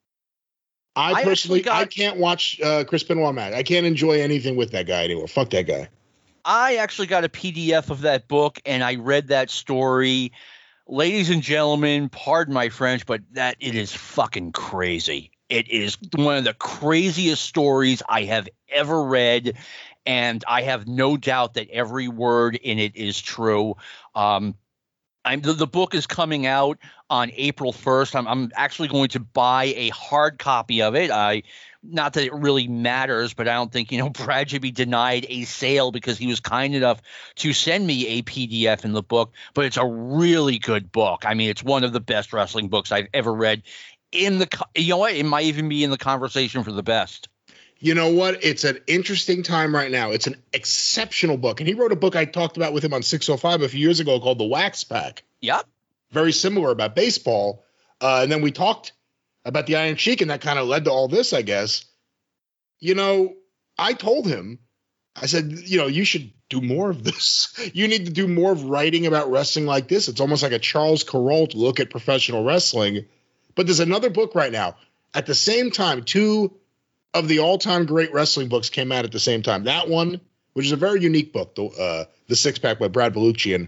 I, I personally, got, I can't watch uh, Chris Benoit match. I can't enjoy anything with that guy anymore. Fuck that guy. I actually got a P D F of that book, and I read that story. Ladies and gentlemen, pardon my French, but that it is fucking crazy. It is one of the craziest stories I have ever read, and I have no doubt that every word in it is true. Um, I'm, the, the book is coming out on April first. I'm, I'm actually going to buy a hard copy of it. I Not that it really matters, but I don't think, you know, Brad should be denied a sale because he was kind enough to send me a P D F in the book. But it's a really good book. I mean, it's one of the best wrestling books I've ever read. In the, you know what? It might even be in the conversation for the best. You know what? It's an interesting time right now. It's an exceptional book. And he wrote a book I talked about with him on six oh five a few years ago called The Wax Pack. Yep. Very similar about baseball. Uh, and then we talked about the Iron Sheik, and that kind of led to all this, I guess. You know, I told him, I said, you know, you should do more of this. You need to do more of writing about wrestling like this. It's almost like a Charles Kuralt look at professional wrestling. But there's another book right now. At the same time, two of the all-time great wrestling books came out at the same time. That one, which is a very unique book, the, uh, the Six Pack by Brad Baluchian.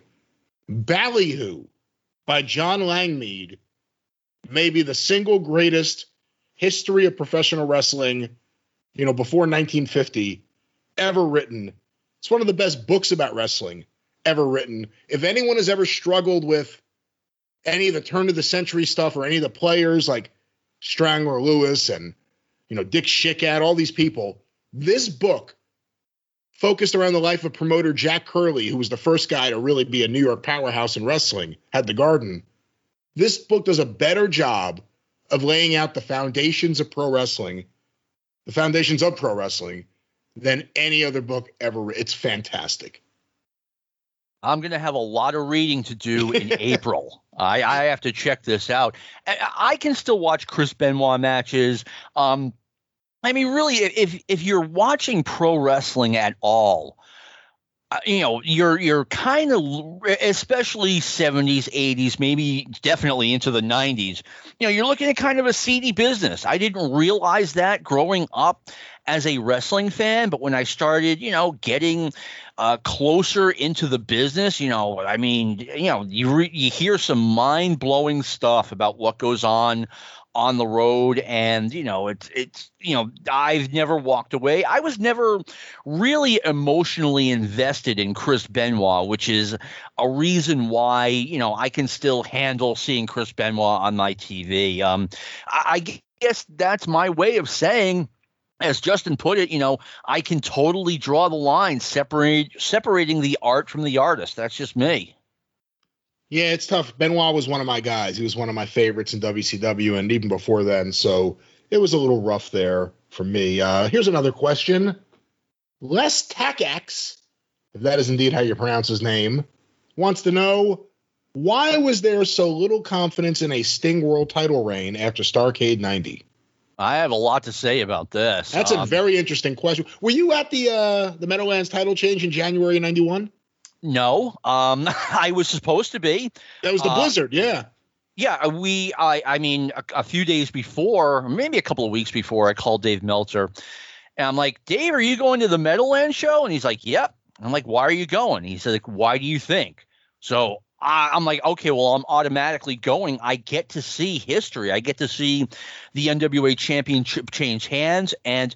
Ballyhoo by John Langmead, maybe the single greatest history of professional wrestling, you know, before nineteen fifty, ever written. It's one of the best books about wrestling ever written. If anyone has ever struggled with any of the turn of the century stuff or any of the players like Strangler Lewis and, you know, Dick Schickat, all these people, this book focused around the life of promoter Jack Curley, who was the first guy to really be a New York powerhouse in wrestling, had the Garden. This book does a better job of laying out the foundations of pro wrestling, the foundations of pro wrestling, than any other book ever. It's fantastic. I'm going to have a lot of reading to do in April. I, I have to check this out. I, I can still watch Chris Benoit matches. Um, I mean, really, if if you're watching pro wrestling at all, uh, you know, you're you're kind of, especially seventies, eighties, maybe definitely into the nineties, you know, you're looking at kind of a seedy business. I didn't realize that growing up as a wrestling fan, but when I started, you know, getting uh, closer into the business, you know, I mean, you know, you re- you hear some mind blowing stuff about what goes on on the road, and you know, it's it's you know, I've never walked away. I was never really emotionally invested in Chris Benoit, which is a reason why, you know, I can still handle seeing Chris Benoit on my T V. Um, I, I guess that's my way of saying, as Justin put it, you know, I can totally draw the line, separate separating the art from the artist. That's just me. Yeah, it's tough. Benoit was one of my guys. He was one of my favorites in W C W, and even before then. So it was a little rough there for me. Uh, here's another question. Les Takax, if that is indeed how you pronounce his name, wants to know, why was there so little confidence in a Sting World title reign after Starrcade ninety? I have a lot to say about this. That's um, a very interesting question. Were you at the uh, the Meadowlands title change in January ninety-one? No, um, I was supposed to be. That was the uh, Blizzard, yeah. Yeah, we. I. I mean, a, a few days before, maybe a couple of weeks before, I called Dave Meltzer, and I'm like, Dave, are you going to the Meadowlands show? And he's like, Yep. I'm like, why are you going? He said, like, why do you think? So I, I'm like, okay, well, I'm automatically going. I get to see history. I get to see the N W A Championship change hands, and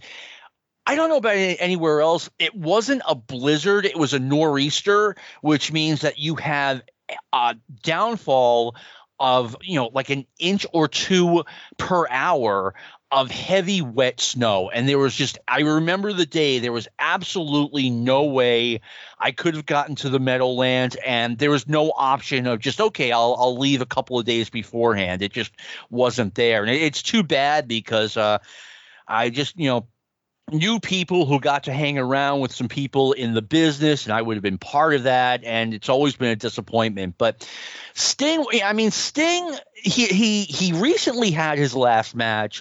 I don't know about any, anywhere else. It wasn't a blizzard. It was a nor'easter, which means that you have a downfall of, you know, like an inch or two per hour of heavy wet snow. And there was just, I remember the day, there was absolutely no way I could have gotten to the Meadowlands, and there was no option of just, okay, I'll I'll leave a couple of days beforehand. It just wasn't there. And it, it's too bad because uh, I just, you know, knew people who got to hang around with some people in the business, and I would have been part of that. And it's always been a disappointment. But Sting, I mean, Sting, he he he recently had his last match,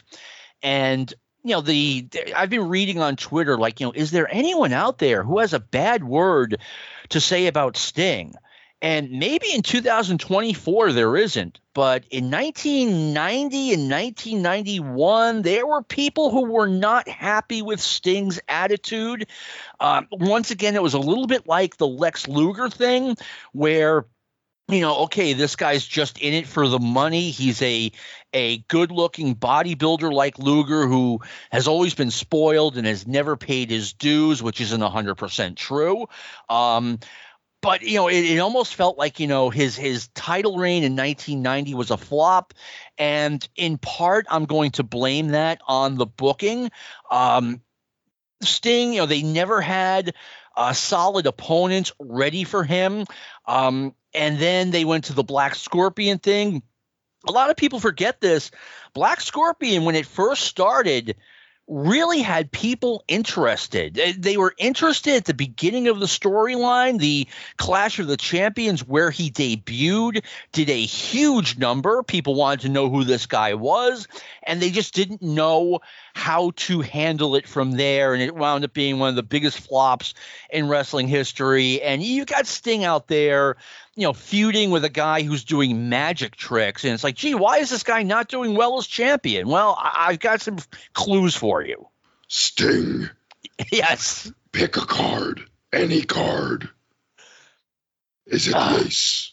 and you know, the I've been reading on Twitter, like, you know, is there anyone out there who has a bad word to say about Sting? And maybe in two thousand twenty-four there isn't, but in nineteen ninety and nineteen ninety-one, there were people who were not happy with Sting's attitude. Um, once again, it was a little bit like the Lex Luger thing, where, you know, okay, this guy's just in it for the money. He's a a good-looking bodybuilder like Luger who has always been spoiled and has never paid his dues, which isn't one hundred percent true. Um But, you know, it, it almost felt like, you know, his his title reign in nineteen ninety was a flop. And in part, I'm going to blame that on the booking. Um, Sting, you know, they never had uh, solid opponents ready for him. Um, and then they went to the Black Scorpion thing. A lot of people forget this. Black Scorpion, when it first started, really had people interested. They were interested at the beginning of the storyline. The Clash of the Champions, where he debuted, did a huge number. People wanted to know who this guy was, and they just didn't know how to handle it from there. And it wound up being one of the biggest flops in wrestling history. And you got Sting out there, you know, feuding with a guy who's doing magic tricks. And it's like, gee, why is this guy not doing well as champion? Well, I- I've got some clues for you. Sting. Yes. Pick a card. Any card. Is it Ah. ace?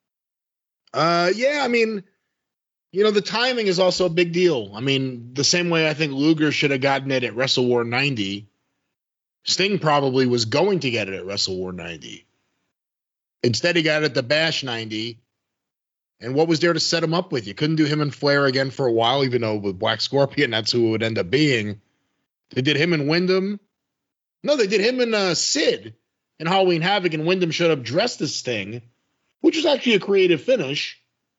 Uh, yeah, I mean, you know, the timing is also a big deal. I mean, the same way I think Luger should have gotten it at Wrestle War ninety, Sting probably was going to get it at Wrestle War ninety. Instead, he got it at the Bash ninety. And what was there to set him up with? You couldn't do him and Flair again for a while, even though with Black Scorpion, that's who it would end up being. They did him and Wyndham. No, they did him and uh, Sid in Halloween Havoc, and Wyndham showed up dressed as Sting, which was actually a creative finish.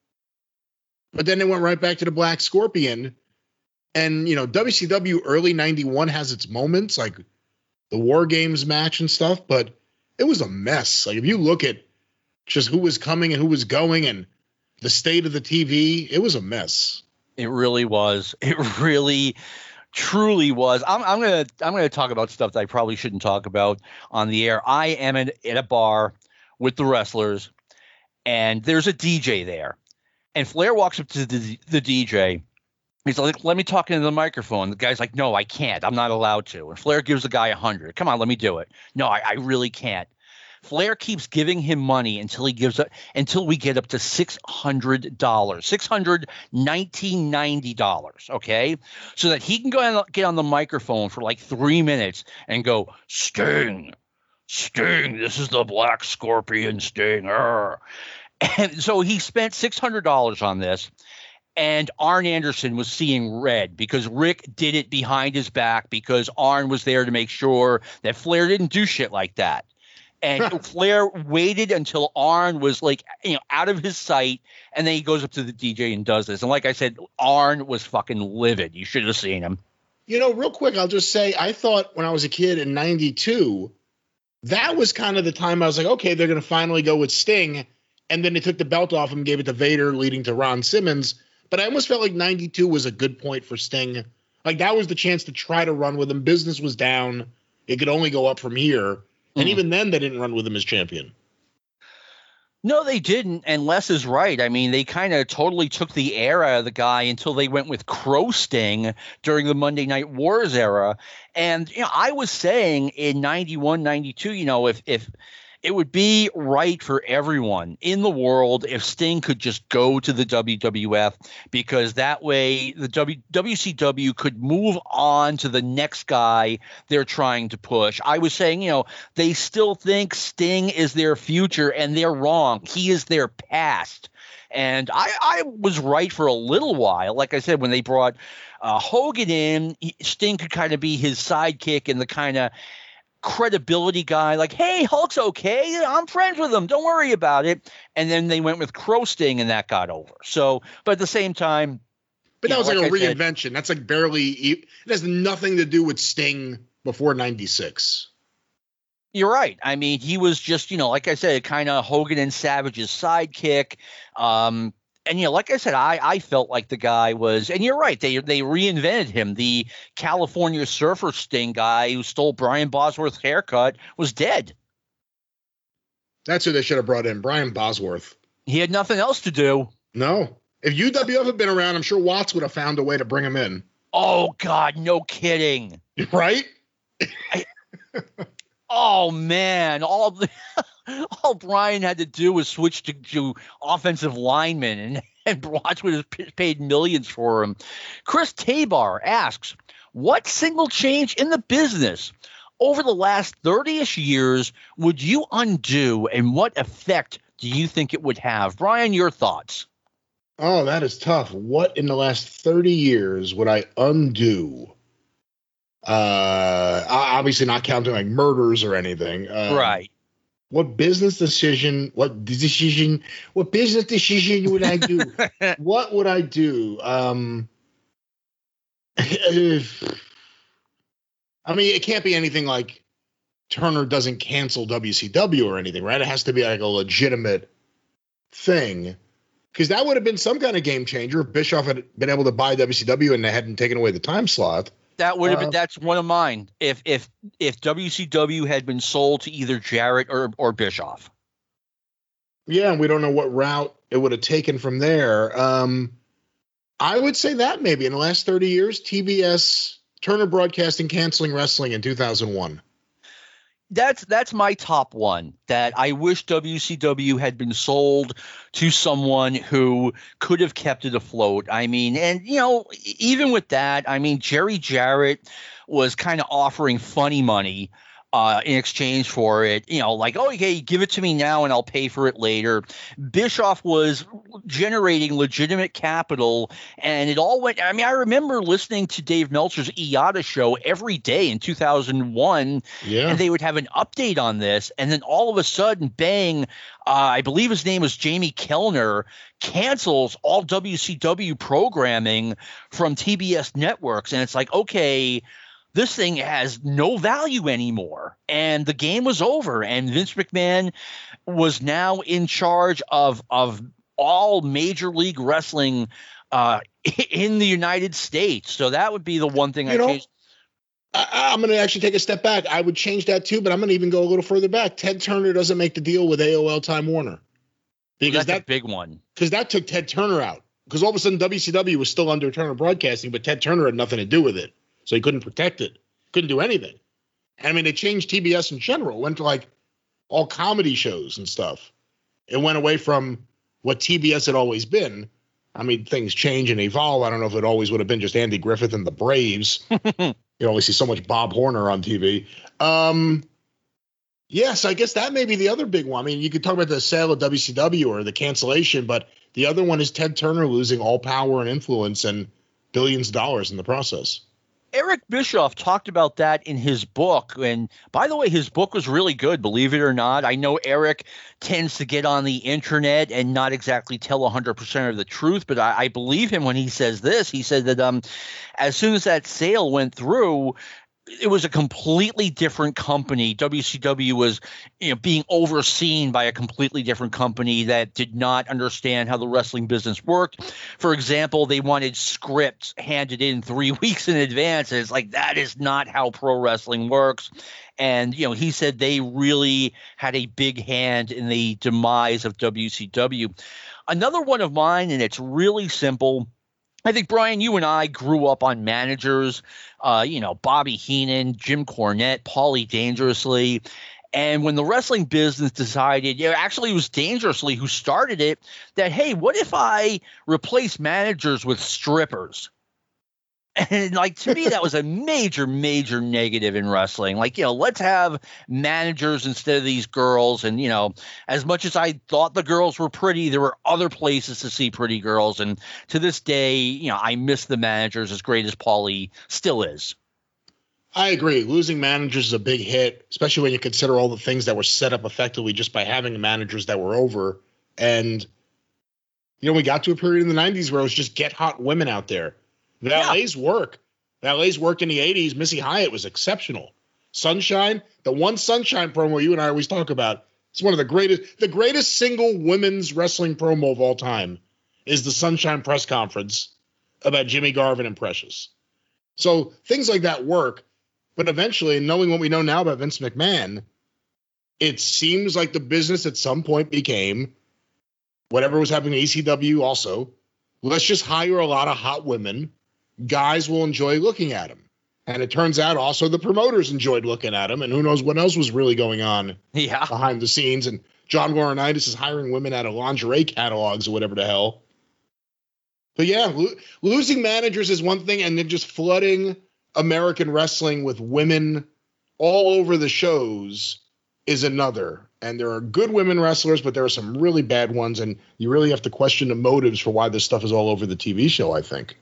But then they went right back to the Black Scorpion. And, you know, W C W early ninety-one has its moments, like the War Games match and stuff, but it was a mess. Like, if you look at just who was coming and who was going and the state of the T V, it was a mess. It really was. It really, truly was. I'm, I'm gonna I'm gonna talk about stuff that I probably shouldn't talk about on the air. I am in, in a bar with the wrestlers, and there's a D J there. And Flair walks up to the, the D J. He's like, let me talk into the microphone. The guy's like, no, I can't. I'm not allowed to. And Flair gives the guy a hundred. Come on, let me do it. No, I, I really can't. Flair keeps giving him money until he gives up until we get up to six hundred dollars, six hundred nineteen ninety dollars. Okay, so that he can go and get on the microphone for like three minutes and go, Sting, Sting, this is the Black Scorpion Sting. Arr. And so he spent six hundred dollars on this. And Arn Anderson was seeing red because Rick did it behind his back because Arn was there to make sure that Flair didn't do shit like that. And Flair waited until Arn was like, you know, out of his sight, and then he goes up to the D J and does this. And like I said, Arn was fucking livid. You should have seen him. You know, real quick, I'll just say, I thought when I was a kid in ninety-two, that was kind of the time I was like, okay, they're going to finally go with Sting. And then they took the belt off him and gave it to Vader, leading to Ron Simmons. But I almost felt like ninety-two was a good point for Sting. Like, that was the chance to try to run with him. Business was down. It could only go up from here. And even then, they didn't run with him as champion. No, they didn't. And Les is right. I mean, they kind of totally took the air out of the guy until they went with Crow Sting during the Monday Night Wars era. And, you know, I was saying in ninety-one, ninety-two, you know, if if it would be right for everyone in the world if Sting could just go to the W W F, because that way the w- W C W could move on to the next guy they're trying to push. I was saying, you know, they still think Sting is their future, and they're wrong. He is their past. And I, I was right for a little while. Like I said, when they brought uh, Hogan in, he, Sting could kind of be his sidekick and the kind of credibility guy, like, hey, Hulk's okay, I'm friends with him, don't worry about it. And then they went with Crow Sting, and that got over. So, but at the same time, but that know, was like, like a I reinvention. said, that's like barely, it has nothing to do with Sting before ninety-six. You're right. I mean, he was just, you know, like I said, kind of Hogan and Savage's sidekick. Um, And, you know, like I said, I, I felt like the guy was – and you're right. They they reinvented him. The California Surfer Sting guy who stole Brian Bosworth's haircut was dead. That's who they should have brought in, Brian Bosworth. He had nothing else to do. No. If U W F had been around, I'm sure Watts would have found a way to bring him in. Oh, God, no kidding. Right? I, oh, man. All the – all Brian had to do was switch to, to offensive linemen, and, and Watts would have paid millions for him. Chris Tabar asks, what single change in the business over the last thirty-ish years would you undo, and what effect do you think it would have? Brian, your thoughts? Oh, that is tough. What in the last thirty years would I undo? Uh, obviously not counting like murders or anything. Um, right. What business decision, what decision, what business decision would I do? What would I do? Um, if, I mean, it can't be anything like Turner doesn't cancel W C W or anything, right? It has to be like a legitimate thing, because that would have been some kind of game changer if Bischoff had been able to buy W C W and they hadn't taken away the time slot. That would have been. Uh, That's one of mine. If if if W C W had been sold to either Jarrett or or Bischoff. Yeah, and we don't know what route it would have taken from there. Um, I would say that maybe in the last thirty years, T B S, Turner Broadcasting canceling wrestling in two thousand one. That's that's my top one, that I wish W C W had been sold to someone who could have kept it afloat. I mean, and, you know, even with that, I mean, Jerry Jarrett was kind of offering funny money uh, in exchange for it, you know, like, oh, okay, give it to me now and I'll pay for it later. Bischoff was generating legitimate capital, and it all went – I mean, I remember listening to Dave Meltzer's I A T A show every day in two thousand one, Yeah. and they would have an update on this, and then all of a sudden, bang, uh, I believe his name was Jamie Kellner, cancels all W C W programming from T B S networks, and it's like, okay – this thing has no value anymore. And the game was over. And Vince McMahon was now in charge of of all Major League Wrestling uh, in the United States. So that would be the one thing You I know, changed. I, I'm going to actually take a step back. I would change that too, but I'm going to even go a little further back. Ted Turner doesn't make the deal with A O L Time Warner. Because That's that, a big one. because that took Ted Turner out. Because all of a sudden W C W was still under Turner Broadcasting, but Ted Turner had nothing to do with it. So he couldn't protect it. Couldn't do anything. I mean, they changed T B S in general. It went to like all comedy shows and stuff. It went away from what T B S had always been. I mean, things change and evolve. I don't know if it always would have been just Andy Griffith and the Braves. You only see so much Bob Horner on T V. Um, yes, I guess that may be the other big one. I mean, you could talk about the sale of W C W or the cancellation, but the other one is Ted Turner losing all power and influence and billions of dollars in the process. Eric Bischoff talked about that in his book. And by the way, his book was really good, believe it or not. I know Eric tends to get on the internet and not exactly tell one hundred percent of the truth, but I, I believe him when he says this. He said that um, as soon as that sale went through, it was a completely different company. W C W was, you know, being overseen by a completely different company that did not understand how the wrestling business worked. For example, they wanted scripts handed in three weeks in advance. And it's like, that is not how pro wrestling works. And, you know, he said they really had a big hand in the demise of W C W. Another one of mine, and it's really simple. I think, Brian, you and I grew up on managers, uh, you know, Bobby Heenan, Jim Cornette, Paulie Dangerously. And when the wrestling business decided, you know, actually it was Dangerously who started it, that, hey, what if I replace managers with strippers? And like, to me, that was a major, major negative in wrestling. Like, you know, let's have managers instead of these girls. And, you know, as much as I thought the girls were pretty, there were other places to see pretty girls. And to this day, you know, I miss the managers as great as Paulie still is. I agree. Losing managers is a big hit, especially when you consider all the things that were set up effectively just by having managers that were over. And, you know, we got to a period in the nineties where it was just get hot women out there. Valets yeah. work. Valets worked in the eighties. Missy Hyatt was exceptional. Sunshine, the one Sunshine promo you and I always talk about, it's one of the greatest, the greatest single women's wrestling promo of all time is the Sunshine press conference about Jimmy Garvin and Precious. So things like that work, but eventually, knowing what we know now about Vince McMahon, it seems like the business at some point became whatever was happening to E C W also. Let's just hire a lot of hot women. Guys will enjoy looking at him. And it turns out also the promoters enjoyed looking at him, and who knows what else was really going on yeah. behind the scenes. And John Laurinaitis is hiring women out of lingerie catalogs or whatever the hell. But yeah, lo- losing managers is one thing, and then just flooding American wrestling with women all over the shows is another. And there are good women wrestlers, but there are some really bad ones, and you really have to question the motives for why this stuff is all over the T V show, I think.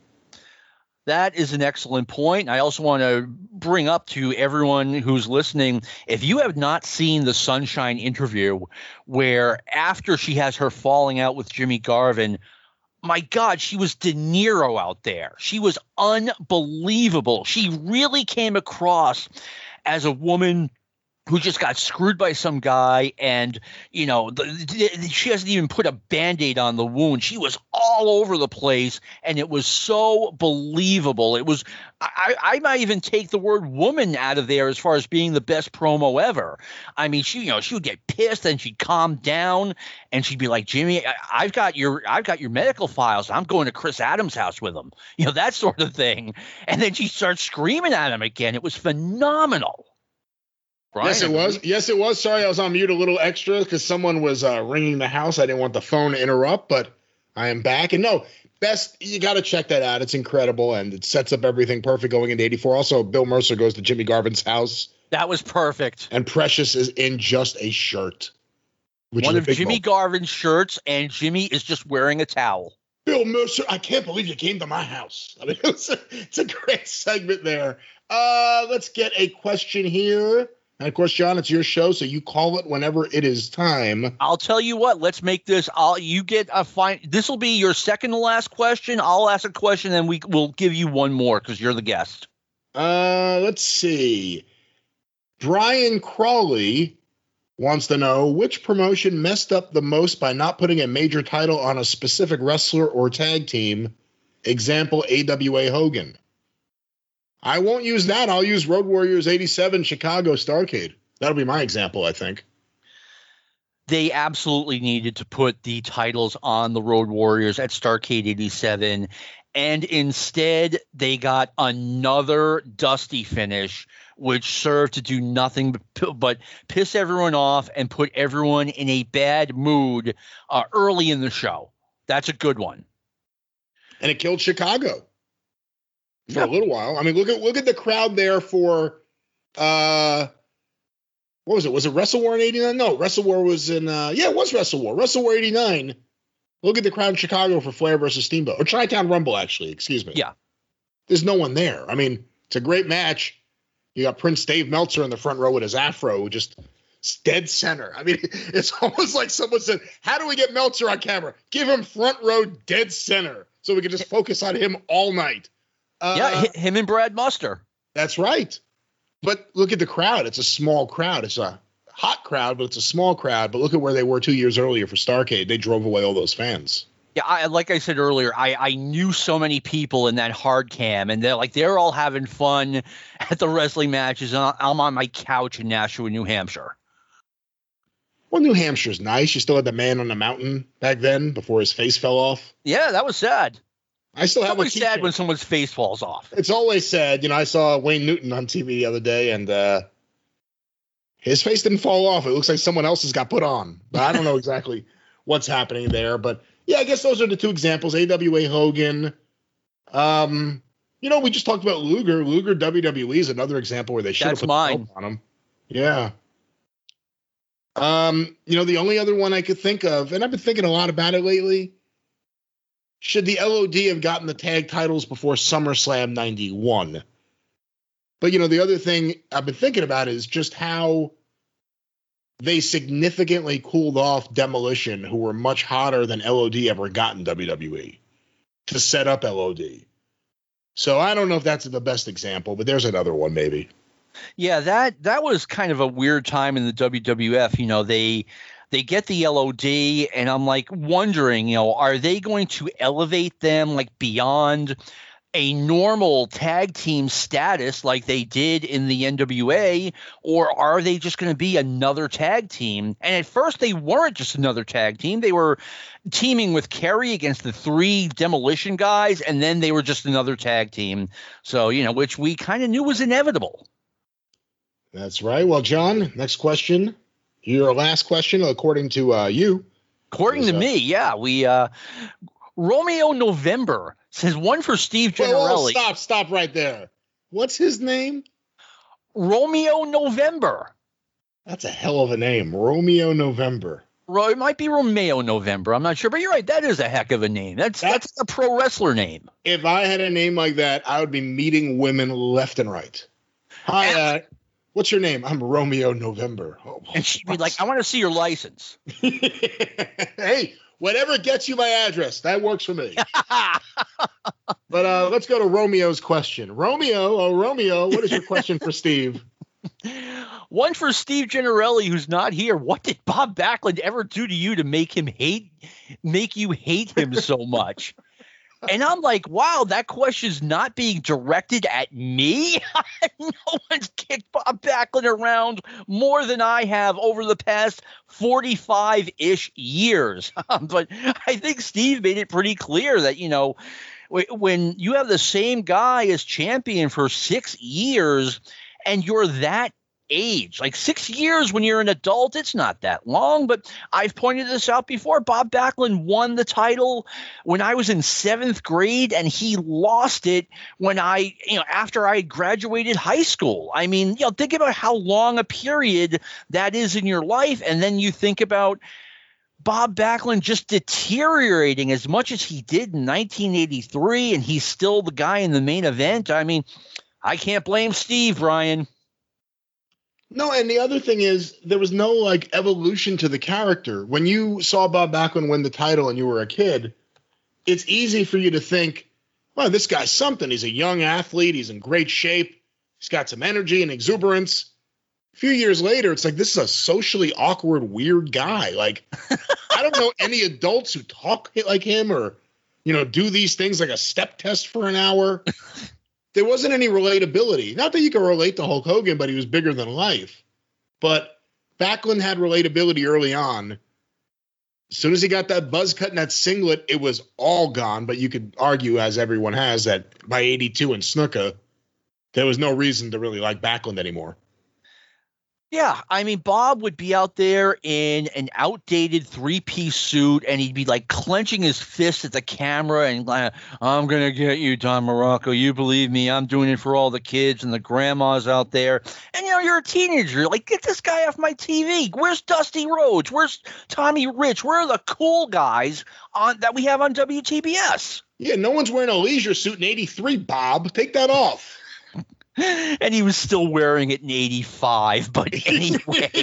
That is an excellent point. I also want to bring up to everyone who's listening, if you have not seen the Sunshine interview where after she has her falling out with Jimmy Garvin, my God, she was De Niro out there. She was unbelievable. She really came across as a woman who just got screwed by some guy, and, you know, the, the, she hasn't even put a Band-Aid on the wound. She was all over the place, and it was so believable. It was I, I might even take the word woman out of there as far as being the best promo ever. I mean, she, you know, she would get pissed, and she'd calm down, and she'd be like, Jimmy, I, I've got your I've got your medical files. I'm going to Chris Adams' house with him. You know, that sort of thing. And then she starts screaming at him again. It was phenomenal. Brian, yes, it was. Yes, it was. Sorry, I was on mute a little extra because someone was uh, ringing the house. I didn't want the phone to interrupt, but I am back. And no, best, you got to check that out. It's incredible, and it sets up everything perfect going into eighty-four. Also, Bill Mercer goes to Jimmy Garvin's house. That was perfect. And Precious is in just a shirt. Which One of Jimmy moment. Garvin's shirts, and Jimmy is just wearing a towel. Bill Mercer, I can't believe you came to my house. I mean, it's a, it's a great segment there. Uh, let's get a question here. And, of course, John, it's your show, so you call it whenever it is time. I'll tell you what. Let's make this. I'll you get a fine. This will be your second to last question. I'll ask a question, and we will give you one more because you're the guest. Uh, let's see. Brian Crawley wants to know which promotion messed up the most by not putting a major title on a specific wrestler or tag team. Example, A W A Hogan. I won't use that. I'll use Road Warriors eighty-seven Chicago Starrcade. That'll be my example, I think. They absolutely needed to put the titles on the Road Warriors at Starrcade eighty-seven, and instead they got another dusty finish, which served to do nothing but, but piss everyone off and put everyone in a bad mood uh, early in the show. That's a good one. And it killed Chicago. For yeah. a little while. I mean, look at look at the crowd there for uh what was it? Was it Wrestle War in eighty-nine? No, Wrestle War was in uh yeah, it was Wrestle War. Wrestle War eighty-nine. Look at the crowd in Chicago for Flair versus Steamboat. Or Chi-Town Rumble, actually, excuse me. Yeah. There's no one there. I mean, It's a great match. You got Prince Dave Meltzer in the front row with his afro, just dead center. I mean, it's almost like someone said, how do we get Meltzer on camera? Give him front row dead center so we can just focus on him all night. Uh, yeah, him and Brad Muster. That's right. But look at the crowd. It's a small crowd. It's a hot crowd, but it's a small crowd. But look at where they were two years earlier for Starrcade. They drove away all those fans. Yeah, I, like I said earlier, I, I knew so many people in that hard cam, and they're like they're all having fun at the wrestling matches. And I'm on my couch in Nashua, New Hampshire. Well, New Hampshire's nice. You still had the man on the mountain back then before his face fell off. Yeah, that was sad. I still have always a sad when someone's face falls off. It's always sad. You know, I saw Wayne Newton on T V the other day, and uh, his face didn't fall off. It looks like someone else's got put on. But I don't know exactly what's happening there. But yeah, I guess those are the two examples. A W A Hogan. Um, you know, we just talked about Luger. Luger W W E is another example where they should have put mine. the belt on him. Yeah. Um, you know, the only other one I could think of, and I've been thinking a lot about it lately. Should the L O D have gotten the tag titles before SummerSlam ninety-one? But, you know, the other thing I've been thinking about is just how they significantly cooled off Demolition, who were much hotter than L O D ever got in W W E, to set up L O D. So I don't know if that's the best example, but there's another one maybe. Yeah, that that was kind of a weird time in the W W F. You know, they they get the L O D, and I'm like wondering, you know, are they going to elevate them like beyond a normal tag team status like they did in the N W A, or are they just going to be another tag team? And at first they weren't just another tag team. They were teaming with Kerry against the three Demolition guys, and then they were just another tag team. So, you know, which we kind of knew was inevitable. That's right. Well, John, next question. Your last question, according to uh, you. According to uh, me, yeah. We uh, Romeo November says one for Steve Gennarelli. Whoa, whoa, stop, stop right there. What's his name? Romeo November. That's a hell of a name. Romeo November. It might be Romeo November. I'm not sure, but you're right. That is a heck of a name. That's that's, that's a pro wrestler name. If I had a name like that, I would be meeting women left and right. Hi, uh, what's your name? I'm Romeo November. Oh, and she'd be like, I want to see your license. Hey, whatever gets you my address, that works for me. But uh, let's go to Romeo's question. Romeo, oh, Romeo, what is your question for Steve? One for Steve Gennarelli, who's not here. What did Bob Backlund ever do to you to make him hate, make you hate him so much? And I'm like, wow, that question's not being directed at me. No one's kicked Bob Backlund around more than I have over the past forty-five-ish years. But I think Steve made it pretty clear that, you know, when you have the same guy as champion for six years and you're that age, like six years when you're an adult, it's not that long. But I've pointed this out before. Bob Backlund won the title when I was in seventh grade, and he lost it when I, you know, after I graduated high school. I mean, you know, think about how long a period that is in your life, and then you think about Bob Backlund just deteriorating as much as he did in nineteen eighty-three, and he's still the guy in the main event. I mean, I can't blame Steve, Brian. No, and the other thing is there was no like evolution to the character. When you saw Bob Backlund win the title and you were a kid, it's easy for you to think, well, this guy's something. He's a young athlete. He's in great shape. He's got some energy and exuberance. A few years later, it's like, this is a socially awkward, weird guy. Like, I don't know any adults who talk like him or, you know, do these things like a step test for an hour. There wasn't any relatability. Not that you can relate to Hulk Hogan, but he was bigger than life. But Backlund had relatability early on. As soon as he got that buzz cut and that singlet, it was all gone. But you could argue, as everyone has, that by eighty-two in Snuka, there was no reason to really like Backlund anymore. Yeah, I mean, Bob would be out there in an outdated three-piece suit, and he'd be like clenching his fist at the camera and like, I'm going to get you, Don Morocco. You believe me. I'm doing it for all the kids and the grandmas out there. And, you know, you're a teenager. Like, get this guy off my T V. Where's Dusty Rhodes? Where's Tommy Rich? Where are the cool guys on that we have on W T B S? Yeah, no one's wearing a leisure suit in eighty-three, Bob. Take that off. And he was still wearing it in eighty-five, but anyway.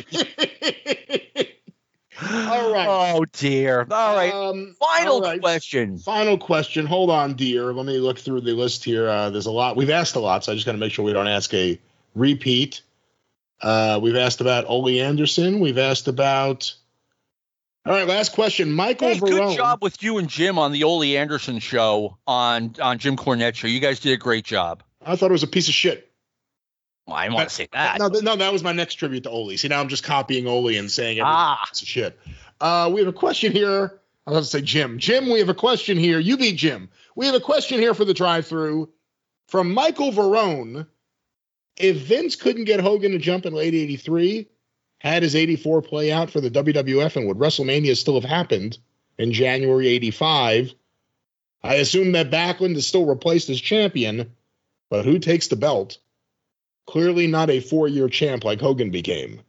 All right. Oh, dear. All right. Um, Final all right. question. Final question. Hold on, dear. Let me look through the list here. Uh, there's a lot. We've asked a lot, so I just got to make sure we don't ask a repeat. Uh, we've asked about Ole Anderson. We've asked about. All right, last question. Michael Hey, Verone. good job with you and Jim on the Ole Anderson show on, on Jim Cornette show. You guys did a great job. I thought it was a piece of shit. Well, I didn't want to say that. No, no, that was my next tribute to Ole. See, now I'm just copying Ole and saying everything's Ah. a piece of shit. Uh, we have a question here. I was going to say Jim. Jim, we have a question here. You beat Jim. We have a question here for the drive-through from Michael Verone. If Vince couldn't get Hogan to jump in late eighty-three, had his eighty-four play out for the W W F, and would WrestleMania still have happened in January eighty-five? I assume that Backlund is still replaced as champion, but who takes the belt? Clearly not a four-year champ like Hogan became.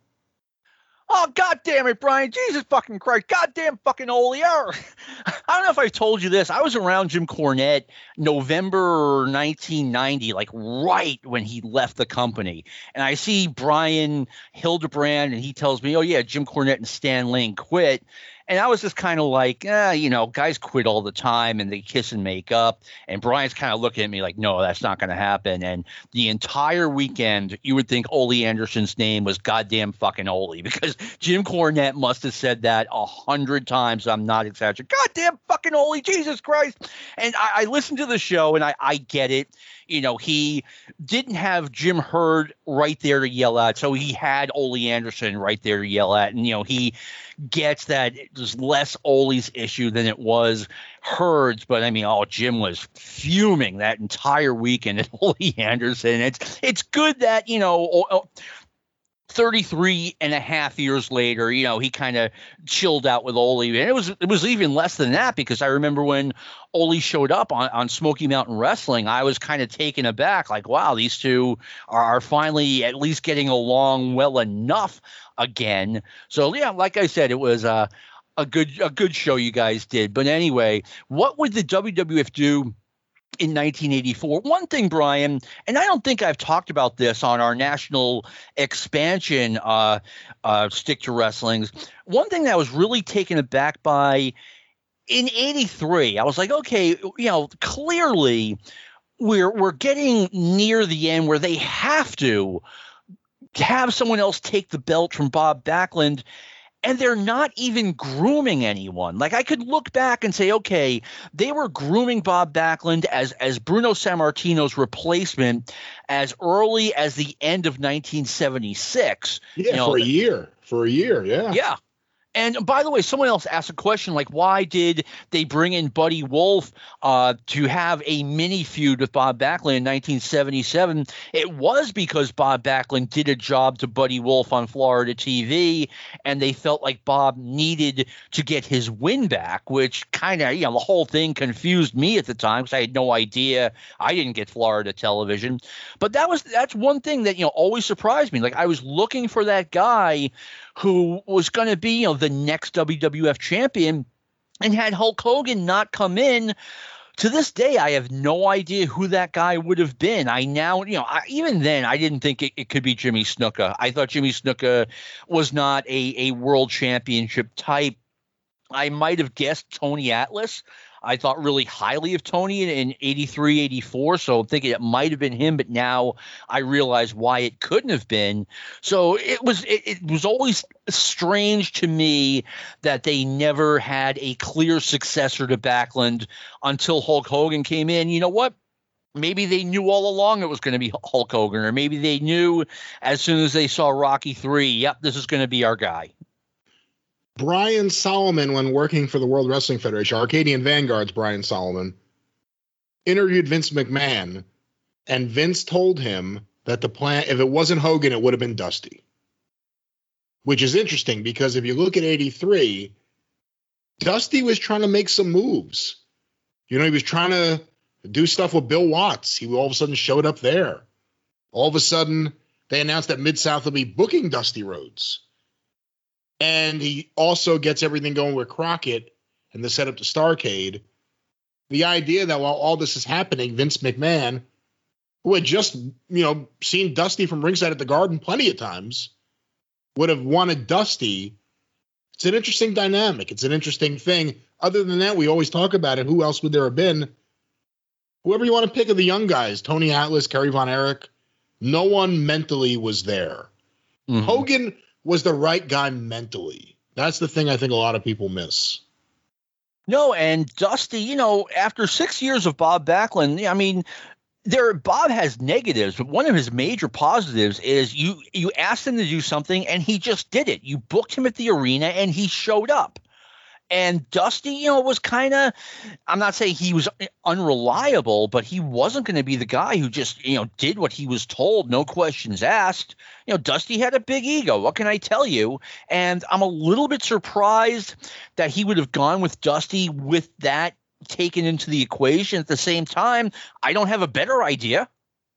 Oh, God damn it, Brian. Jesus fucking Christ. Goddamn fucking Ole. I don't know if I told you this. I was around Jim Cornette November nineteen ninety, like right when he left the company. And I see Brian Hildebrand, and he tells me, oh, yeah, Jim Cornette and Stan Lane quit. And I was just kind of like, eh, you know, guys quit all the time and they kiss and make up. And Brian's kind of looking at me like, no, that's not going to happen. And the entire weekend, you would think Ole Anderson's name was goddamn fucking Ole, because Jim Cornette must have said that a hundred times. I'm not exaggerating. Goddamn fucking Ole, Jesus Christ. And I, I listened to the show and I, I get it. You know, he didn't have Jim Herd right there to yell at. So he had Ole Anderson right there to yell at. And, you know, he gets that it was less Ole's issue than it was Herd's. But, I mean, oh, Jim was fuming that entire weekend at Ole Anderson. It's, it's good that, you know, thirty-three and a half years later, you know, he kind of chilled out with Ole. And it was it was even less than that, because I remember when Ole showed up on, on Smoky Mountain Wrestling, I was kind of taken aback, like, wow, these two are, are finally at least getting along well enough again. So, yeah, like I said, it was uh, a good a good show you guys did. But anyway, what would the W W F do in nineteen eighty-four? One thing, Brian, and I don't think I've talked about this on our national expansion uh, uh, Stick to Wrestlings. One thing that I was really taken aback by in eighty-three, I was like, okay, you know, clearly we're we're getting near the end where they have to have someone else take the belt from Bob Backlund. And they're not even grooming anyone. Like, I could look back and say, okay, they were grooming Bob Backlund as as Bruno Sammartino's replacement as early as the end of nineteen seventy-six. Yeah, you know, for a year. For a year, yeah. Yeah. And by the way, someone else asked a question like, why did they bring in Buddy Wolf uh, to have a mini feud with Bob Backlund in nineteen seventy-seven? It was because Bob Backlund did a job to Buddy Wolf on Florida T V, and they felt like Bob needed to get his win back, which kind of, you know, the whole thing confused me at the time because I had no idea. I didn't get Florida television. But that was that's one thing that, you know, always surprised me. Like, I was looking for that guy who was going to be, you know, the next W W F champion, and had Hulk Hogan not come in, to this day, I have no idea who that guy would have been. I now, you know, I, even then, I didn't think it, it could be Jimmy Snuka. I thought Jimmy Snuka was not a, a world championship type. I might have guessed Tony Atlas. I thought really highly of Tony in, in eighty-three, eighty-four, so I'm thinking it might have been him, but now I realize why it couldn't have been. So it was it, it was always strange to me that they never had a clear successor to Backlund until Hulk Hogan came in. You know what? Maybe they knew all along it was going to be Hulk Hogan, or maybe they knew as soon as they saw Rocky three, yep, this is going to be our guy. Brian Solomon, when working for the World Wrestling Federation, Arcadian Vanguard's Brian Solomon, interviewed Vince McMahon, and Vince told him that the plan, if it wasn't Hogan, it would have been Dusty. Which is interesting, because if you look at eighty-three, Dusty was trying to make some moves. You know, he was trying to do stuff with Bill Watts. He all of a sudden showed up there. All of a sudden, they announced that Mid-South will be booking Dusty Rhodes. And he also gets everything going with Crockett and the setup to Starrcade. The idea that while all this is happening, Vince McMahon who had just, you know, seen Dusty from ringside at the Garden plenty of times, would have wanted Dusty. It's an interesting dynamic. It's an interesting thing. Other than that, we always talk about it. Who else would there have been? Whoever you want to pick of the young guys, Tony Atlas, Kerry Von Erich, no one mentally was there. Mm-hmm. Hogan was the right guy mentally. That's the thing I think a lot of people miss. No, and Dusty, you know, after six years of Bob Backlund, I mean, there Bob has negatives, but one of his major positives is you you asked him to do something and he just did it. You booked him at the arena and he showed up. And Dusty, you know, was kind of, I'm not saying he was unreliable, but he wasn't going to be the guy who just, you know, did what he was told, no questions asked. You know, Dusty had a big ego. What can I tell you? And I'm a little bit surprised that he would have gone with Dusty with that taken into the equation. At the same time, I don't have a better idea.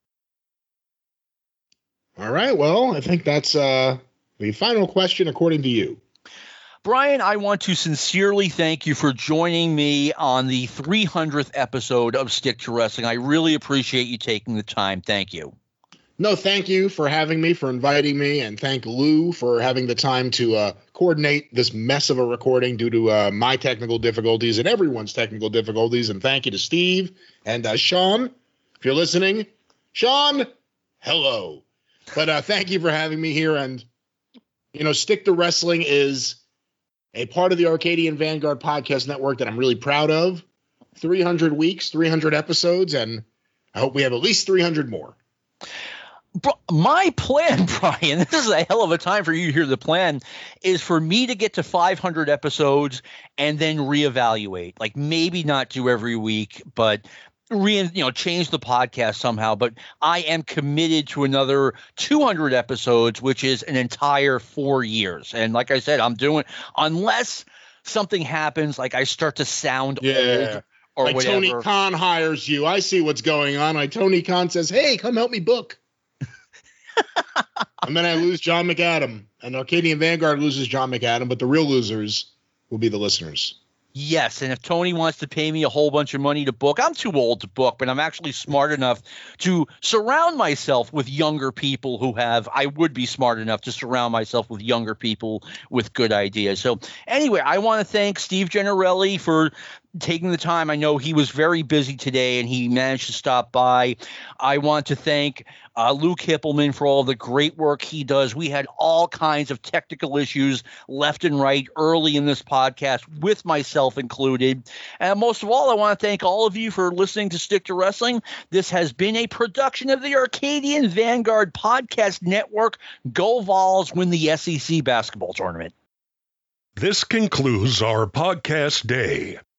All right. Well, I think that's uh, the final question according to you. Brian, I want to sincerely thank you for joining me on the three hundredth episode of Stick to Wrestling. I really appreciate you taking the time. Thank you. No, thank you for having me, for inviting me, and thank Lou for having the time to uh, coordinate this mess of a recording due to uh, my technical difficulties and everyone's technical difficulties. And thank you to Steve and uh, Sean, if you're listening. Sean, hello. But uh, thank you for having me here. And, you know, Stick to Wrestling is a part of the Arcadian Vanguard podcast network that I'm really proud of. three hundred weeks, three hundred episodes, and I hope we have at least three hundred more. My plan, Brian, this is a hell of a time for you to hear the plan, is for me to get to five hundred episodes and then reevaluate. Like maybe not do every week, but re you know change the podcast somehow. But I am committed to another two hundred episodes, which is an entire four years. And like I said, I'm doing unless something happens, like I start to sound yeah. old or like whatever. Tony Khan hires you. I see what's going on. Like Tony Khan says, "Hey, come help me book." And then I lose John McAdam, and Arcadian Vanguard loses John McAdam, but the real losers will be the listeners. Yes, and if Tony wants to pay me a whole bunch of money to book, I'm too old to book, but I'm actually smart enough to surround myself with younger people who have – I would be smart enough to surround myself with younger people with good ideas. So anyway, I want to thank Steve Gennarelli for taking the time. I know he was very busy today, and he managed to stop by. I want to thank uh, Luke Hippelman for all the great work he does. We had all kinds of technical issues left and right early in this podcast, with myself included. And most of all, I want to thank all of you for listening to Stick to Wrestling. This has been a production of the Arcadian Vanguard Podcast Network. Go Vols, win the S E C basketball tournament. This concludes our podcast day.